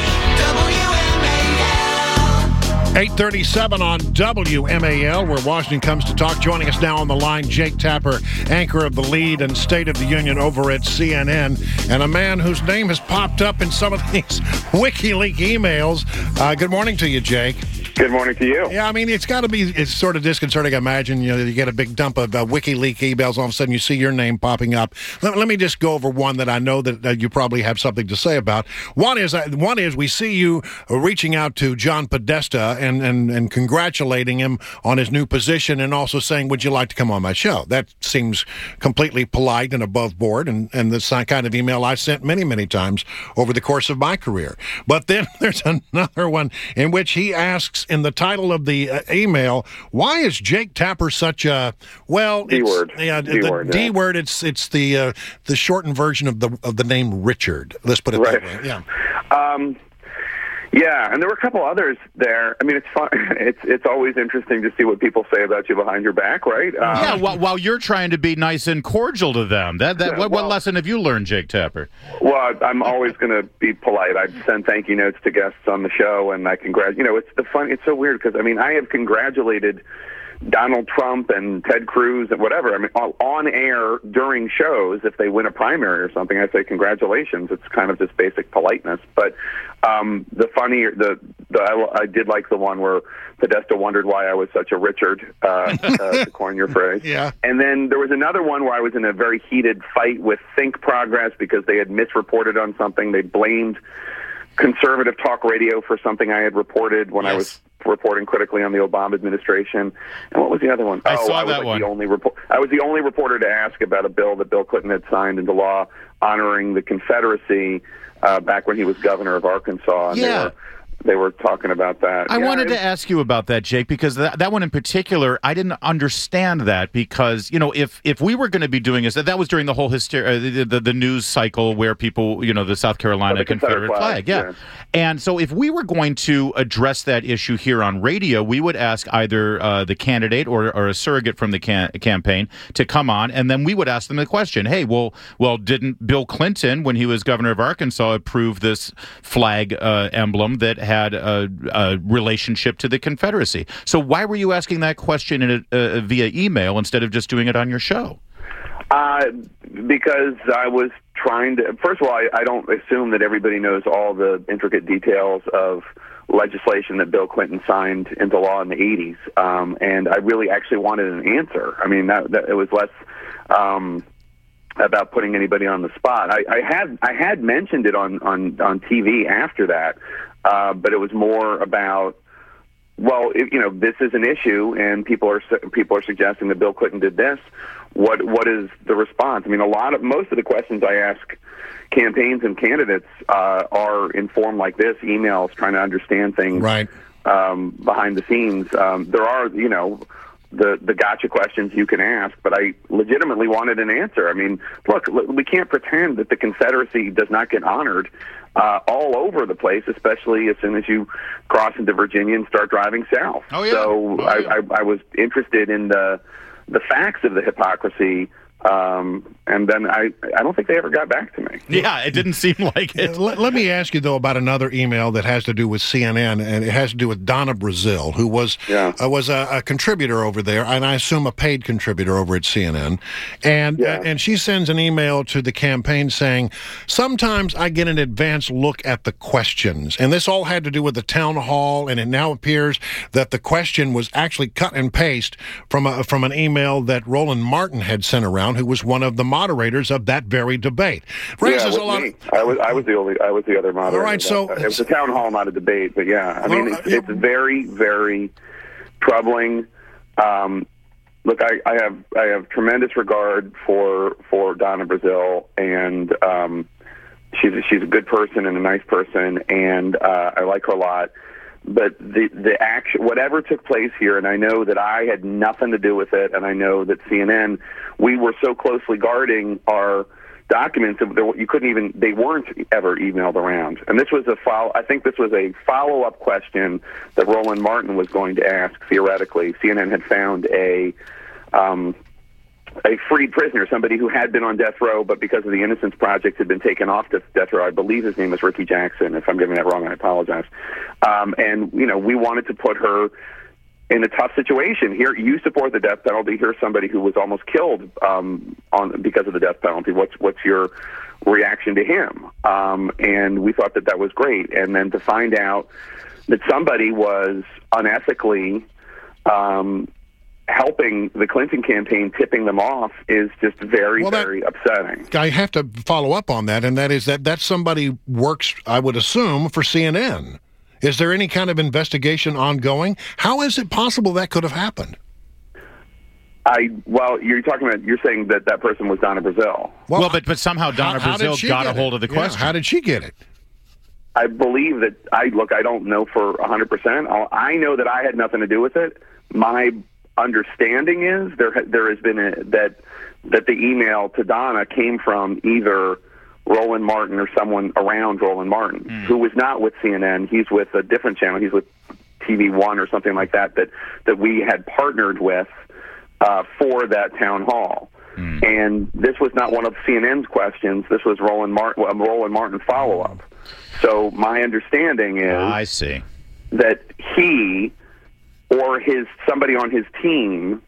eight thirty-seven on W M A L, where Washington comes to talk. Joining us now on the line, Jake Tapper, anchor of The Lead and State of the Union over at C N N, and a man whose name has popped up in some of these WikiLeaks emails. Uh, good morning to you, Jake. Good morning to you. Yeah, I mean, it's got to be, it's sort of disconcerting. I imagine, you know, you get a big dump of uh, WikiLeaks emails, all of a sudden you see your name popping up. Let, let me just go over one that I know that, that you probably have something to say about. One is, uh, one is we see you reaching out to John Podesta and, and, and congratulating him on his new position, and also saying, would you like to come on my show? That seems completely polite and above board, and, and the kind of email I sent many, many times over the course of my career. But then there's another one in which he asks, in the title of the uh, email, why is Jake Tapper such a, well, D word? Yeah, D the word, D yeah. word. It's it's the uh, the shortened version of the of the name Richard. Let's put it right. that way. Yeah. Um, yeah, and there were a couple others there. I mean, it's fun. It's it's always interesting to see what people say about you behind your back, right? Um, yeah, while, while you're trying to be nice and cordial to them. That that yeah, what, well, what lesson have you learned, Jake Tapper? Well, I'm always going to be polite. I send thank you notes to guests on the show, and I congratulate. You know, it's the fun. It's so weird because I mean, I have congratulated Donald Trump and Ted Cruz and whatever. I mean, on air during shows, if they win a primary or something, I say congratulations. It's kind of just basic politeness. But um, the funny, the, the I, I did like the one where Podesta wondered why I was such a Richard, uh, uh, to coin your phrase. Yeah. And then there was another one where I was in a very heated fight with Think Progress because they had misreported on something. They blamed conservative talk radio for something I had reported when yes. I was reporting critically on the Obama administration. And what was the other one? I oh, saw I was that like one. The only report- I was the only reporter to ask about a bill that Bill Clinton had signed into law honoring the Confederacy uh, back when he was governor of Arkansas. And Yeah. They were, they were talking about that. I yeah, wanted it, to ask you about that, Jake, because that, that one in particular, I didn't understand that because, you know, if, if we were going to be doing this, that was during the whole hysteria, the, the, the news cycle where people, you know, the South Carolina the Confederate, Confederate flag, flag yeah. yeah. And so if we were going to address that issue here on radio, we would ask either uh, the candidate or, or a surrogate from the can- campaign to come on, and then we would ask them the question, hey, well, well, didn't Bill Clinton, when he was governor of Arkansas, approve this flag uh, emblem that had a, a relationship to the Confederacy? So why were you asking that question in a, uh, via email instead of just doing it on your show? Uh, because I was trying to, first of all, I, I don't assume that everybody knows all the intricate details of legislation that Bill Clinton signed into law in the eighties. Um, and I really actually wanted an answer. I mean, that, that it was less um, about putting anybody on the spot. I, I had I had mentioned it on, on, on T V after that, uh, but it was more about, well, if, you know, this is an issue, and people are people are suggesting that Bill Clinton did this. What what is the response? I mean, a lot of most of the questions I ask campaigns and candidates uh, are informed like this, emails, trying to understand things right. um, behind the scenes. Um, there are, you know, the the gotcha questions you can ask, but I legitimately wanted an answer. I mean, look, we can't pretend that the Confederacy does not get honored uh, all over the place, especially as soon as you cross into Virginia and start driving south. Oh, yeah. So oh, I, yeah. I, I was interested in the the facts of the hypocrisy. Um, and then I, I don't think they ever got back to me. Yeah, it didn't seem like it. Let, let me ask you, though, about another email that has to do with C N N, and it has to do with Donna Brazile, who was yeah. uh, was a, a contributor over there, and I assume a paid contributor over at C N N. And, yeah. uh, and she sends an email to the campaign saying, sometimes I get an advanced look at the questions. And this all had to do with the town hall, and it now appears that the question was actually cut and paste from, a, from an email that Roland Martin had sent around, who was one of the moderators of that very debate. Raises yeah, a lot. Me. I was I was the only I was the other moderator. All right, so it was a town hall, not a debate. But yeah, I mean, well, it's, uh, it's very very troubling. Um, look, I, I have I have tremendous regard for for Donna Brazile, and um, she's a, she's a good person and a nice person, and uh, I like her a lot. But the the action, whatever took place here, and I know that I had nothing to do with it, and I know that C N N, we were so closely guarding our documents that you couldn't even, they weren't ever emailed around. And this was a follow, I think this was a follow-up question that Roland Martin was going to ask, theoretically. C N N had found a um, a freed prisoner, somebody who had been on death row, but because of the Innocence Project had been taken off death row. I believe his name was Ricky Jackson. If I'm getting that wrong, I apologize. Um, and, you know, we wanted to put her in a tough situation. Here, you support the death penalty. Here's somebody who was almost killed um, on because of the death penalty. What's what's your reaction to him? Um, and we thought that that was great. And then to find out that somebody was unethically um, helping the Clinton campaign, tipping them off, is just very, well, that, very upsetting. I have to follow up on that, and that is that that somebody works, I would assume, for C N N. Is there any kind of investigation ongoing? How is it possible that could have happened? I well, you're talking about. You're saying that that person was Donna Brazile. Well, well but but somehow Donna how, how Brazile got a hold of the yeah, question. How did she get it? I believe that. I look. I don't know for one hundred percent. I know that I had nothing to do with it. My understanding is there there has been a, that that the email to Donna came from either Roland Martin or someone around Roland Martin, mm. who was not with C N N. He's with a different channel. He's with T V One or something like that, that, that we had partnered with uh, for that town hall. Mm. And this was not one of C N N's questions. This was Roland Martin, a Roland Martin follow-up. So my understanding is I see. that he or his somebody on his team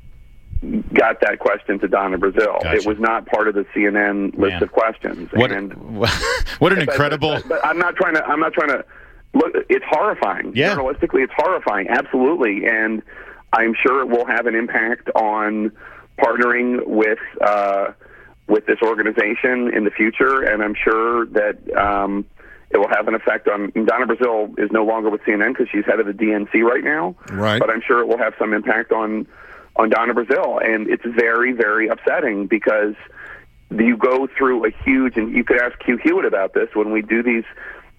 got that question to Donna Brazile. Gotcha. It was not part of the C N N list Man. of questions. What, and what an but, incredible... But, but I'm not trying to. I'm not trying to look. It's horrifying. Yeah. Journalistically, it's horrifying. Absolutely, and I'm sure it will have an impact on partnering with uh, with this organization in the future, and I'm sure that. Um, It will have an effect on Donna Brazile is no longer with C N N because she's head of the D N C right now. Right. But I'm sure it will have some impact on on Donna Brazile, and it's very, very upsetting because you go through a huge, and you could ask Q Hewitt about this when we do these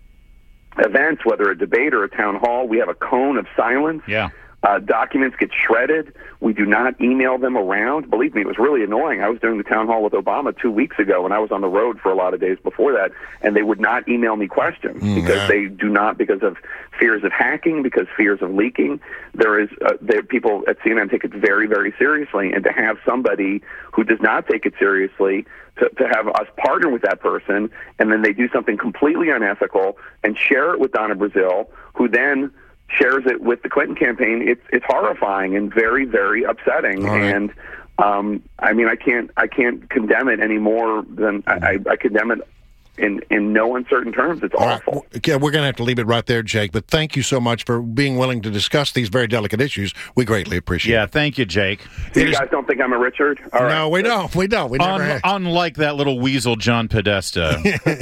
events, whether a debate or a town hall, we have a cone of silence. Yeah. Uh, documents get shredded. We do not email them around. Believe me, it was really annoying. I was doing the town hall with Obama two weeks ago, and I was on the road for a lot of days before that, and they would not email me questions Mm, because yeah. they do not, because of fears of hacking, because fears of leaking. There is, uh, there, people at C N N take it very, very seriously, and to have somebody who does not take it seriously, to, to have us partner with that person, and then they do something completely unethical and share it with Donna Brazile, who then shares it with the Clinton campaign. It's it's horrifying and very, very upsetting. All right. And um, I mean, I can't I can't condemn it any more than I, I, I condemn it in in no uncertain terms. It's All awful. right. Okay, we're going to have to leave it right there, Jake. But thank you so much for being willing to discuss these very delicate issues. We greatly appreciate Yeah, it. thank you, Jake. You guys don't think I'm a Richard? All No, right. we don't. We don't. We never Un- have. unlike that little weasel John Podesta.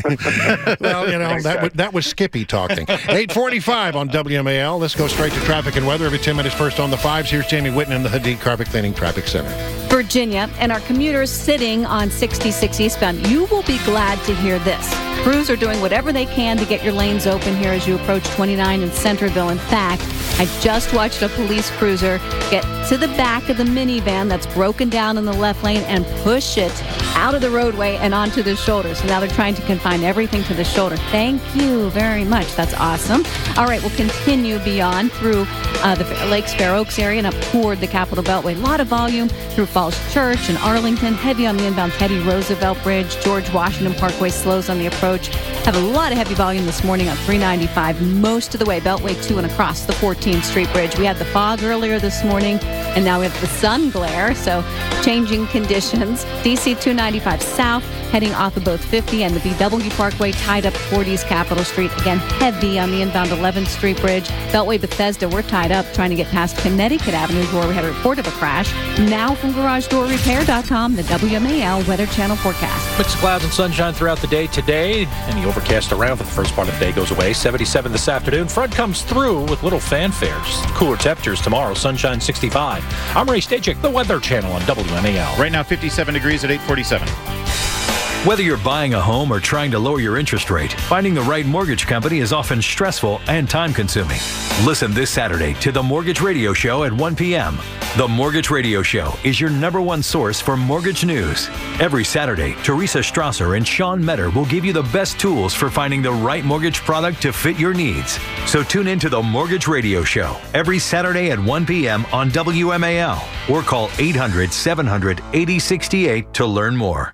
Well, you know, that, was, that was Skippy talking. eight forty-five on W M A L. Let's go straight to traffic and weather. Every ten minutes first on the fives. Here's Jamie Whitten in the Hadid Carpet Cleaning Traffic Center. Virginia, and our commuters sitting on sixty-six eastbound, you will be glad to hear this. Crews are doing whatever they can to get your lanes open here as you approach twenty-nine in Centerville. In fact, I just watched a police cruiser get to the back of the minivan that's broken down in the left lane and push it out of the roadway and onto the shoulder. So now they're trying to confine everything to the shoulder. Thank you very much. That's awesome. All right, we'll continue beyond through uh, the Lakes Fair Oaks area and up toward the Capitol Beltway. A lot of volume through Falls Church and Arlington. Heavy on the inbound Teddy Roosevelt Bridge. George Washington Parkway slows on the approach. Have a lot of heavy volume this morning on three ninety-five most of the way, Beltway two and across the fourteenth Street Bridge. We had the fog earlier this morning, and now we have the sun glare, so changing conditions. D C two ninety-five south, heading off of both fifty and the B W Parkway, tied up toward East Capitol Street. Again, heavy on the inbound eleventh Street Bridge. Beltway Bethesda, we're tied up trying to get past Connecticut Avenue, where we had a report of a crash. Now from garage door repair dot com, the W M A L Weather Channel forecast. Mixed clouds and sunshine throughout the day today. Any overcast around for the first part of the day goes away. seventy-seven this afternoon. Front comes through with little fanfare. Just cooler temperatures tomorrow. Sunshine sixty-five. I'm Ray Stachik, the Weather Channel on W M A L. Right now, fifty-seven degrees at eight forty-seven. Whether you're buying a home or trying to lower your interest rate, finding the right mortgage company is often stressful and time-consuming. Listen this Saturday to The Mortgage Radio Show at one p.m. The Mortgage Radio Show is your number one source for mortgage news. Every Saturday, Teresa Strasser and Sean Metter will give you the best tools for finding the right mortgage product to fit your needs. So tune in to The Mortgage Radio Show every Saturday at one p.m. on W M A L or call eight hundred, seven hundred, eighty sixty-eight to learn more.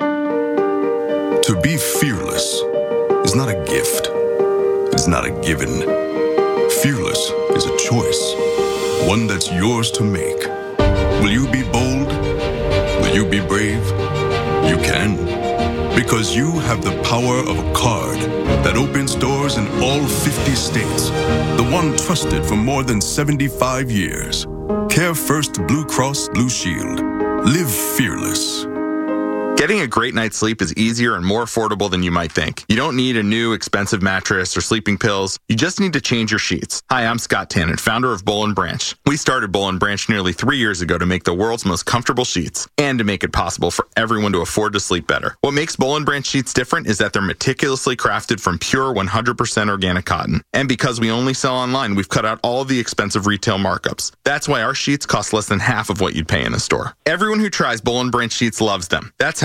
To be fearless is not a gift. It's not a given. Fearless is a choice, one that's yours to make. Will you be bold? Will you be brave? You can, because you have the power of a card that opens doors in all fifty states. The one trusted for more than seventy-five years. Care First Blue Cross Blue Shield. Live fearless. Getting a great night's sleep is easier and more affordable than you might think. You don't need a new expensive mattress or sleeping pills. You just need to change your sheets. Hi, I'm Scott Tannen, founder of Boll and Branch. We started Boll and Branch nearly three years ago to make the world's most comfortable sheets and to make it possible for everyone to afford to sleep better. What makes Boll and Branch sheets different is that they're meticulously crafted from pure one hundred percent organic cotton. And because we only sell online, we've cut out all of the expensive retail markups. That's why our sheets cost less than half of what you'd pay in a store. Everyone who tries Boll and Branch sheets loves them. That's how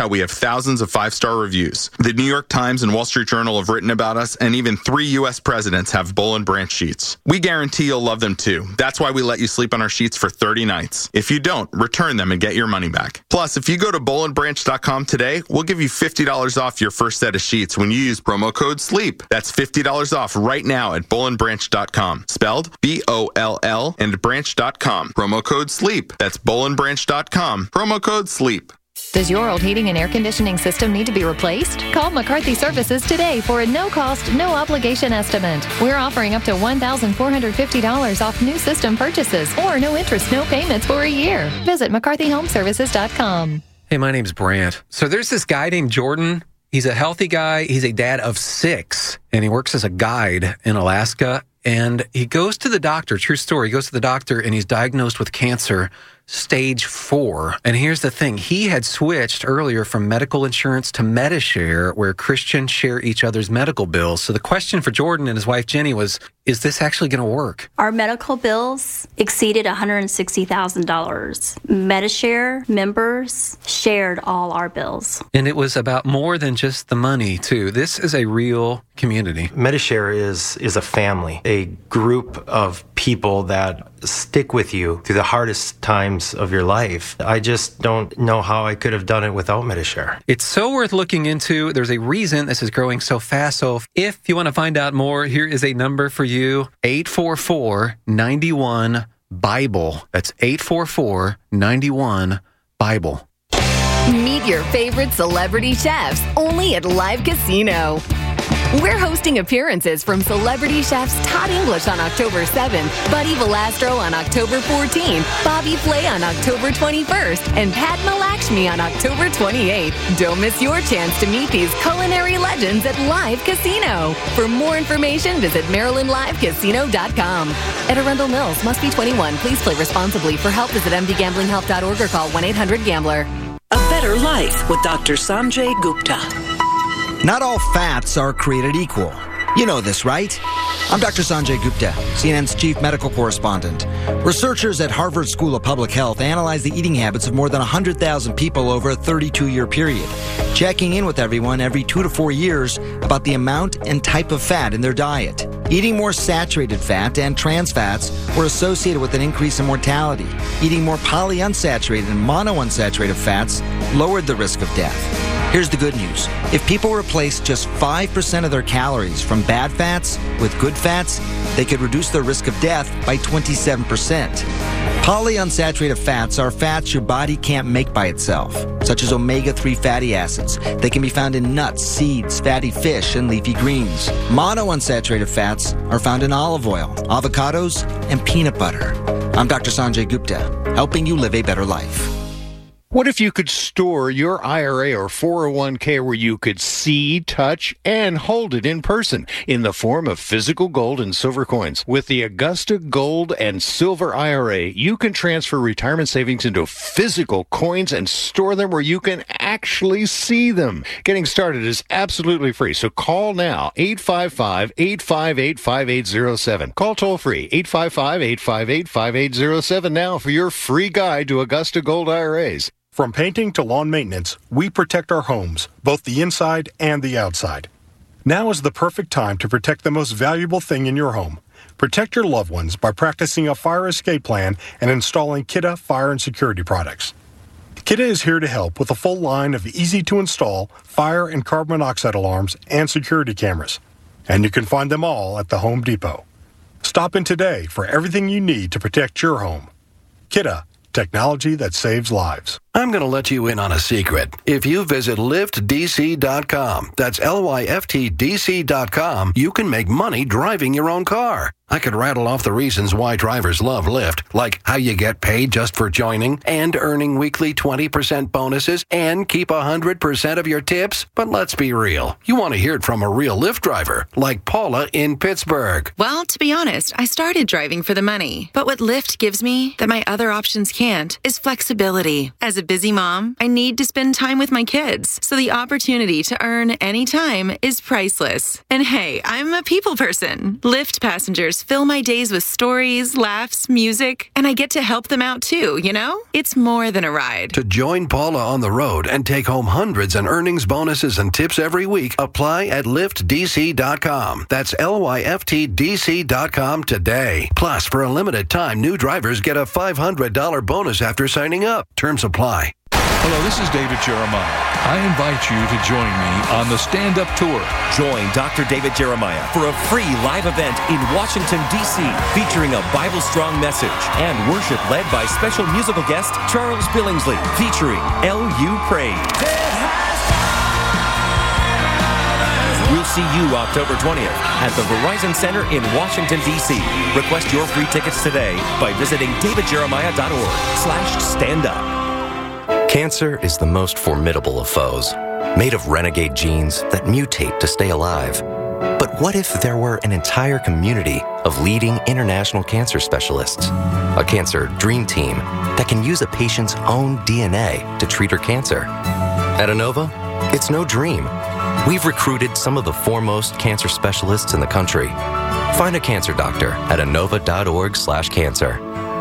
how we have thousands of five-star reviews. The New York Times and Wall Street Journal have written about us, and even three U S presidents have Boll and Branch sheets. We guarantee you'll love them too. That's why we let you sleep on our sheets for thirty nights. If you don't, return them and get your money back. Plus, if you go to boll and branch dot com today, we'll give you fifty dollars off your first set of sheets when you use promo code SLEEP. That's fifty dollars off right now at boll and branch dot com. Spelled B O L L and branch dot com. Promo code SLEEP. That's boll and branch dot com. Promo code SLEEP. Does your old heating and air conditioning system need to be replaced? Call McCarthy Services today for a no-cost, no-obligation estimate. We're offering up to one thousand four hundred fifty dollars off new system purchases or no interest, no payments for a year. Visit mccarthy home services dot com. Hey, my name's Brant. So there's this guy named Jordan. He's a healthy guy. He's a dad of six, and he works as a guide in Alaska. And he goes to the doctor, true story, he goes to the doctor and he's diagnosed with cancer, stage four. And here's the thing, he had switched earlier from medical insurance to Medishare, where Christians share each other's medical bills. So the question for Jordan and his wife Jenny was, is this actually going to work? Our medical bills exceeded one hundred sixty thousand dollars. Medishare members shared all our bills. And it was about more than just the money, too. This is a real community. Medishare is is a family, a group of people that stick with you through the hardest times of your life. I just don't know how I could have done it without Medishare. It's so worth looking into. There's a reason this is growing so fast. So if you want to find out more, here is a number for you, eight four four, nine one, BIBLE. That's eight four four, nine one, BIBLE. Meet your favorite celebrity chefs only at Live Casino. We're hosting appearances from celebrity chefs Todd English on October seventh, Buddy Valastro on October fourteenth, Bobby Flay on October twenty-first, and Padma Lakshmi on October twenty-eighth. Don't miss your chance to meet these culinary legends at Live Casino. For more information, visit maryland live casino dot com. At Arundel Mills, must be twenty-one. Please play responsibly. For help, visit m d gambling help dot org or call one eight hundred gambler. A Better Life with Doctor Sanjay Gupta. Not all fats are created equal. You know this, right? I'm Doctor Sanjay Gupta, C N N's chief medical correspondent. Researchers at Harvard School of Public Health analyzed the eating habits of more than one hundred thousand people over a thirty-two year period, checking in with everyone every two to four years about the amount and type of fat in their diet. Eating more saturated fat and trans fats were associated with an increase in mortality. Eating more polyunsaturated and monounsaturated fats lowered the risk of death. Here's the good news. If people replace just five percent of their calories from bad fats with good fats, they could reduce their risk of death by twenty-seven percent. Polyunsaturated fats are fats your body can't make by itself, such as omega three fatty acids. They can be found in nuts, seeds, fatty fish, and leafy greens. Monounsaturated fats are found in olive oil, avocados, and peanut butter. I'm Doctor Sanjay Gupta, helping you live a better life. What if you could store your I R A or four oh one k where you could see, touch, and hold it in person in the form of physical gold and silver coins? With the Augusta Gold and Silver I R A, you can transfer retirement savings into physical coins and store them where you can actually see them. Getting started is absolutely free, so call now, eight five five, eight five eight, five eight zero seven. Call toll free, eight five five, eight five eight, five eight zero seven now for your free guide to Augusta Gold I R As. From painting to lawn maintenance, we protect our homes, both the inside and the outside. Now is the perfect time to protect the most valuable thing in your home. Protect your loved ones by practicing a fire escape plan and installing Kidde fire and security products. Kidde is here to help with a full line of easy-to-install fire and carbon monoxide alarms and security cameras. And you can find them all at the Home Depot. Stop in today for everything you need to protect your home. Kidde, technology that saves lives. I'm going to let you in on a secret. If you visit lift d c dot com, that's L Y F T D C dot com, you can make money driving your own car. I could rattle off the reasons why drivers love Lyft, like how you get paid just for joining, and earning weekly twenty percent bonuses, and keep one hundred percent of your tips. But let's be real. You want to hear it from a real Lyft driver, like Paula in Pittsburgh. Well, to be honest, I started driving for the money. But what Lyft gives me that my other options can't is flexibility. As a a busy mom, I need to spend time with my kids, so the opportunity to earn any time is priceless. And hey, I'm a people person. Lyft passengers fill my days with stories, laughs, music, and I get to help them out too, you know? It's more than a ride. To join Paula on the road and take home hundreds in earnings bonuses and tips every week, apply at lyft d c dot com. That's L Y F T D C dot com today. Plus, for a limited time, new drivers get a five hundred dollars bonus after signing up. Terms apply. Hello, this is David Jeremiah. I invite you to join me on the Stand Up Tour. Join Doctor David Jeremiah for a free live event in Washington, D C, featuring a Bible-strong message and worship led by special musical guest Charles Billingsley, featuring L U Praise. We'll see you October twentieth at the Verizon Center in Washington, D C. Request your free tickets today by visiting david jeremiah dot org slash stand up. Cancer is the most formidable of foes, made of renegade genes that mutate to stay alive. But what if there were an entire community of leading international cancer specialists? A cancer dream team that can use a patient's own D N A to treat her cancer. At Inova, it's no dream. We've recruited some of the foremost cancer specialists in the country. Find a cancer doctor at inova dot org slash cancer.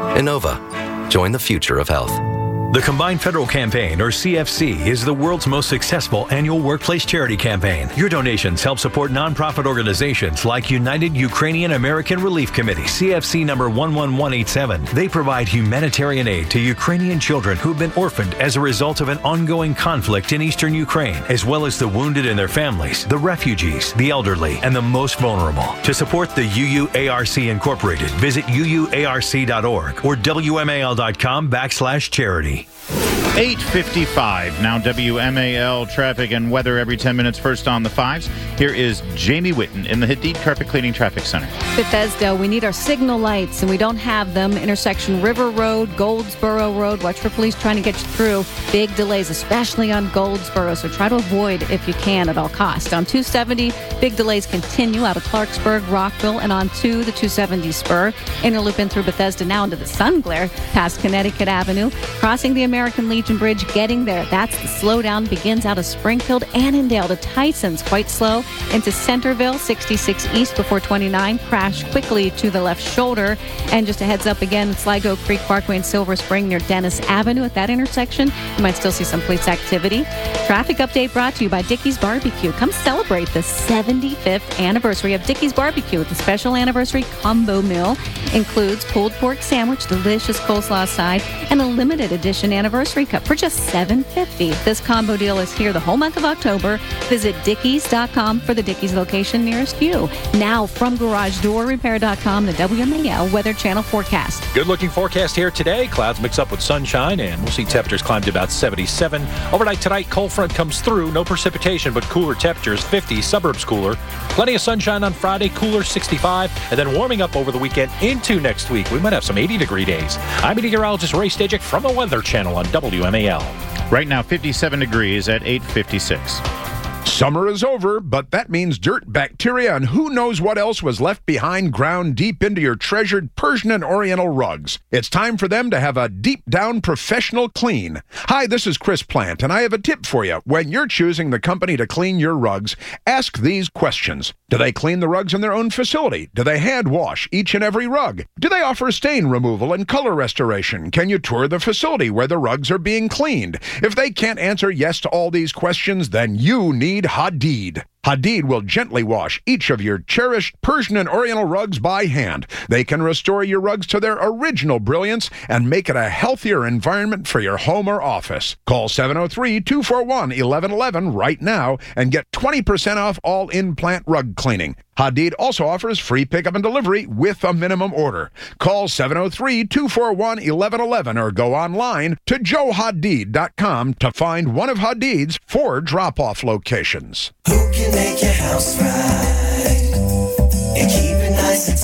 Inova. Join the future of health. The Combined Federal Campaign, or C F C, is the world's most successful annual workplace charity campaign. Your donations help support nonprofit organizations like United Ukrainian American Relief Committee, C F C number one one one eight seven. They provide humanitarian aid to Ukrainian children who've been orphaned as a result of an ongoing conflict in eastern Ukraine, as well as the wounded and their families, the refugees, the elderly, and the most vulnerable. To support the U U A R C Incorporated, visit U U A R C dot org or W M A L dot com backslash charity. eight fifty-five, now W M A L traffic and weather every ten minutes. First on the fives, here is Jamie Whitten in the Hadid Carpet Cleaning Traffic Center. Bethesda, we need our signal lights, and we don't have them. Intersection River Road, Goldsboro Road. Watch for police trying to get you through. Big delays, especially on Goldsboro, so try to avoid if you can at all costs. On two seventy, big delays continue out of Clarksburg, Rockville, and on two, the two seventy spur. Inner loop in through Bethesda now into the sun glare past Connecticut Avenue. Crossing the American Legion Bridge, getting there. That's the slowdown. Begins out of Springfield, Annandale to Tyson's. Quite slow into Centerville, sixty-six east before twenty-nine. Crash quickly to the left shoulder. And just a heads up again, Sligo Creek Parkway in Silver Spring near Dennis Avenue. At that intersection, you might still see some police activity. Traffic update brought to you by Dickey's Barbecue. Come celebrate the seventy-fifth anniversary of Dickey's Barbecue with the special anniversary combo meal. Includes pulled pork sandwich, delicious coleslaw side, and a limited edition anniversary cup for just seven fifty. This combo deal is here the whole month of October. Visit dickeys dot com for the Dickey's location nearest you. Now from garage door repair dot com, the W M A L Weather Channel forecast. Good looking forecast here today. Clouds mix up with sunshine, and we'll see temperatures climb to about seventy-seven. Overnight tonight, cold front comes through. No precipitation, but cooler temperatures, fifty. Suburbs cooler. Plenty of sunshine on Friday, cooler, sixty-five. And then warming up over the weekend into next week. We might have some eighty degree days. I'm meteorologist Ray Stajic from the Weather Channel on W M A L. Right now, fifty-seven degrees at eight fifty-six. Summer is over, but that means dirt, bacteria, and who knows what else was left behind ground deep into your treasured Persian and Oriental rugs. It's time for them to have a deep-down professional clean. Hi, this is Chris Plant, and I have a tip for you. When you're choosing the company to clean your rugs, ask these questions. Do they clean the rugs in their own facility? Do they hand wash each and every rug? Do they offer stain removal and color restoration? Can you tour the facility where the rugs are being cleaned? If they can't answer yes to all these questions, then you need Hadid. Hadid will gently wash each of your cherished Persian and Oriental rugs by hand. They can restore your rugs to their original brilliance and make it a healthier environment for your home or office. Call seven oh three, two four one, one one one one right now and get twenty percent off all in-plant rug cleaning. Hadid also offers free pickup and delivery with a minimum order. Call seven oh three, two four one, one one one one or go online to joe hadid dot com to find one of Hadid's four drop-off locations. Who can make your house right and keep it nice and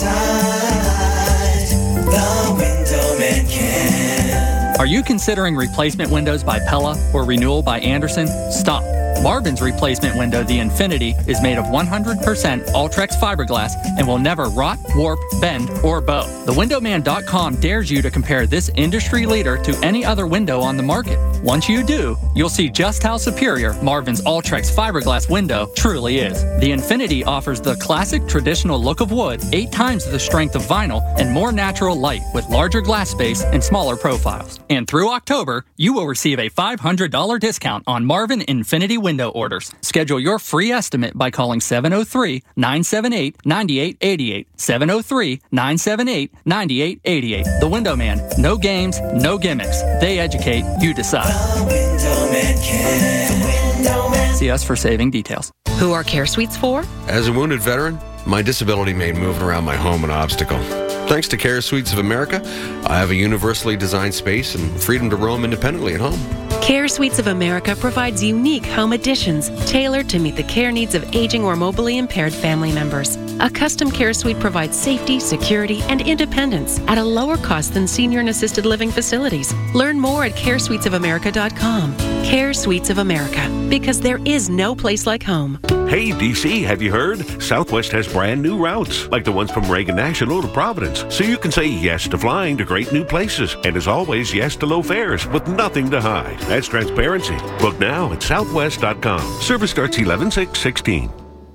tight? The Window Man can. Are you considering replacement windows by Pella or renewal by Andersen? Stop. Marvin's replacement window, the Infinity, is made of one hundred percent Ultrex fiberglass and will never rot, warp, bend, or bow. the window man dot com dares you to compare this industry leader to any other window on the market. Once you do, you'll see just how superior Marvin's Ultrex fiberglass window truly is. The Infinity offers the classic traditional look of wood, eight times the strength of vinyl, and more natural light with larger glass space and smaller profiles. And through October, you will receive a five hundred dollars discount on Marvin Infinity window orders. Schedule your free estimate by calling seven oh three, nine seven eight, nine eight eight eight. seven oh three, nine seven eight, nine eight eight eight. The Window Man. No games, no gimmicks. They educate, you decide. The Window Man can. The Window Man. See us for saving details. Who are Care Suites for? As a wounded veteran, my disability made moving around my home an obstacle. Thanks to Care Suites of America, I have a universally designed space and freedom to roam independently at home. Care Suites of America provides unique home additions tailored to meet the care needs of aging or mobilely impaired family members. A custom care suite provides safety, security, and independence at a lower cost than senior and assisted living facilities. Learn more at care suites of america dot com. Care Suites of America, because there is no place like home. Hey, D C, have you heard? Southwest has brand new routes, like the ones from Reagan National to Providence. So you can say yes to flying to great new places. And as always, yes to low fares with nothing to hide. That's transparency. Book now at southwest dot com. Service starts eleven six sixteen.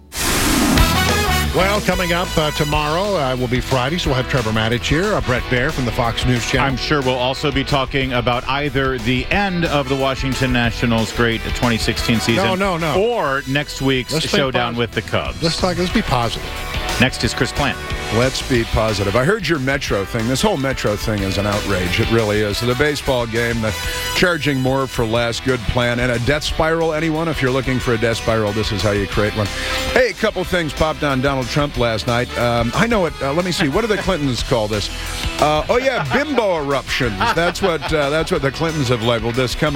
Well, coming up uh, tomorrow uh, will be Friday, so we'll have Trevor Maddich here, uh, Brett Baer from the Fox News Channel. I'm sure we'll also be talking about either the end of the Washington Nationals' great twenty sixteen season. No, no, no. Or next week's Let's showdown posi- with the Cubs. Let's talk. Let's be positive. Next is Chris Plant. Let's be positive. I heard your Metro thing. This whole Metro thing is an outrage. It really is. So the baseball game, the charging more for less, good plan, and a death spiral. Anyone, if you're looking for a death spiral, this is how you create one. Hey, a couple things popped on Donald Trump last night. Um, I know it. Uh, let me see. What do the Clintons call this? Uh, oh yeah, bimbo eruptions. That's what. Uh, that's what the Clintons have labeled this. Coming.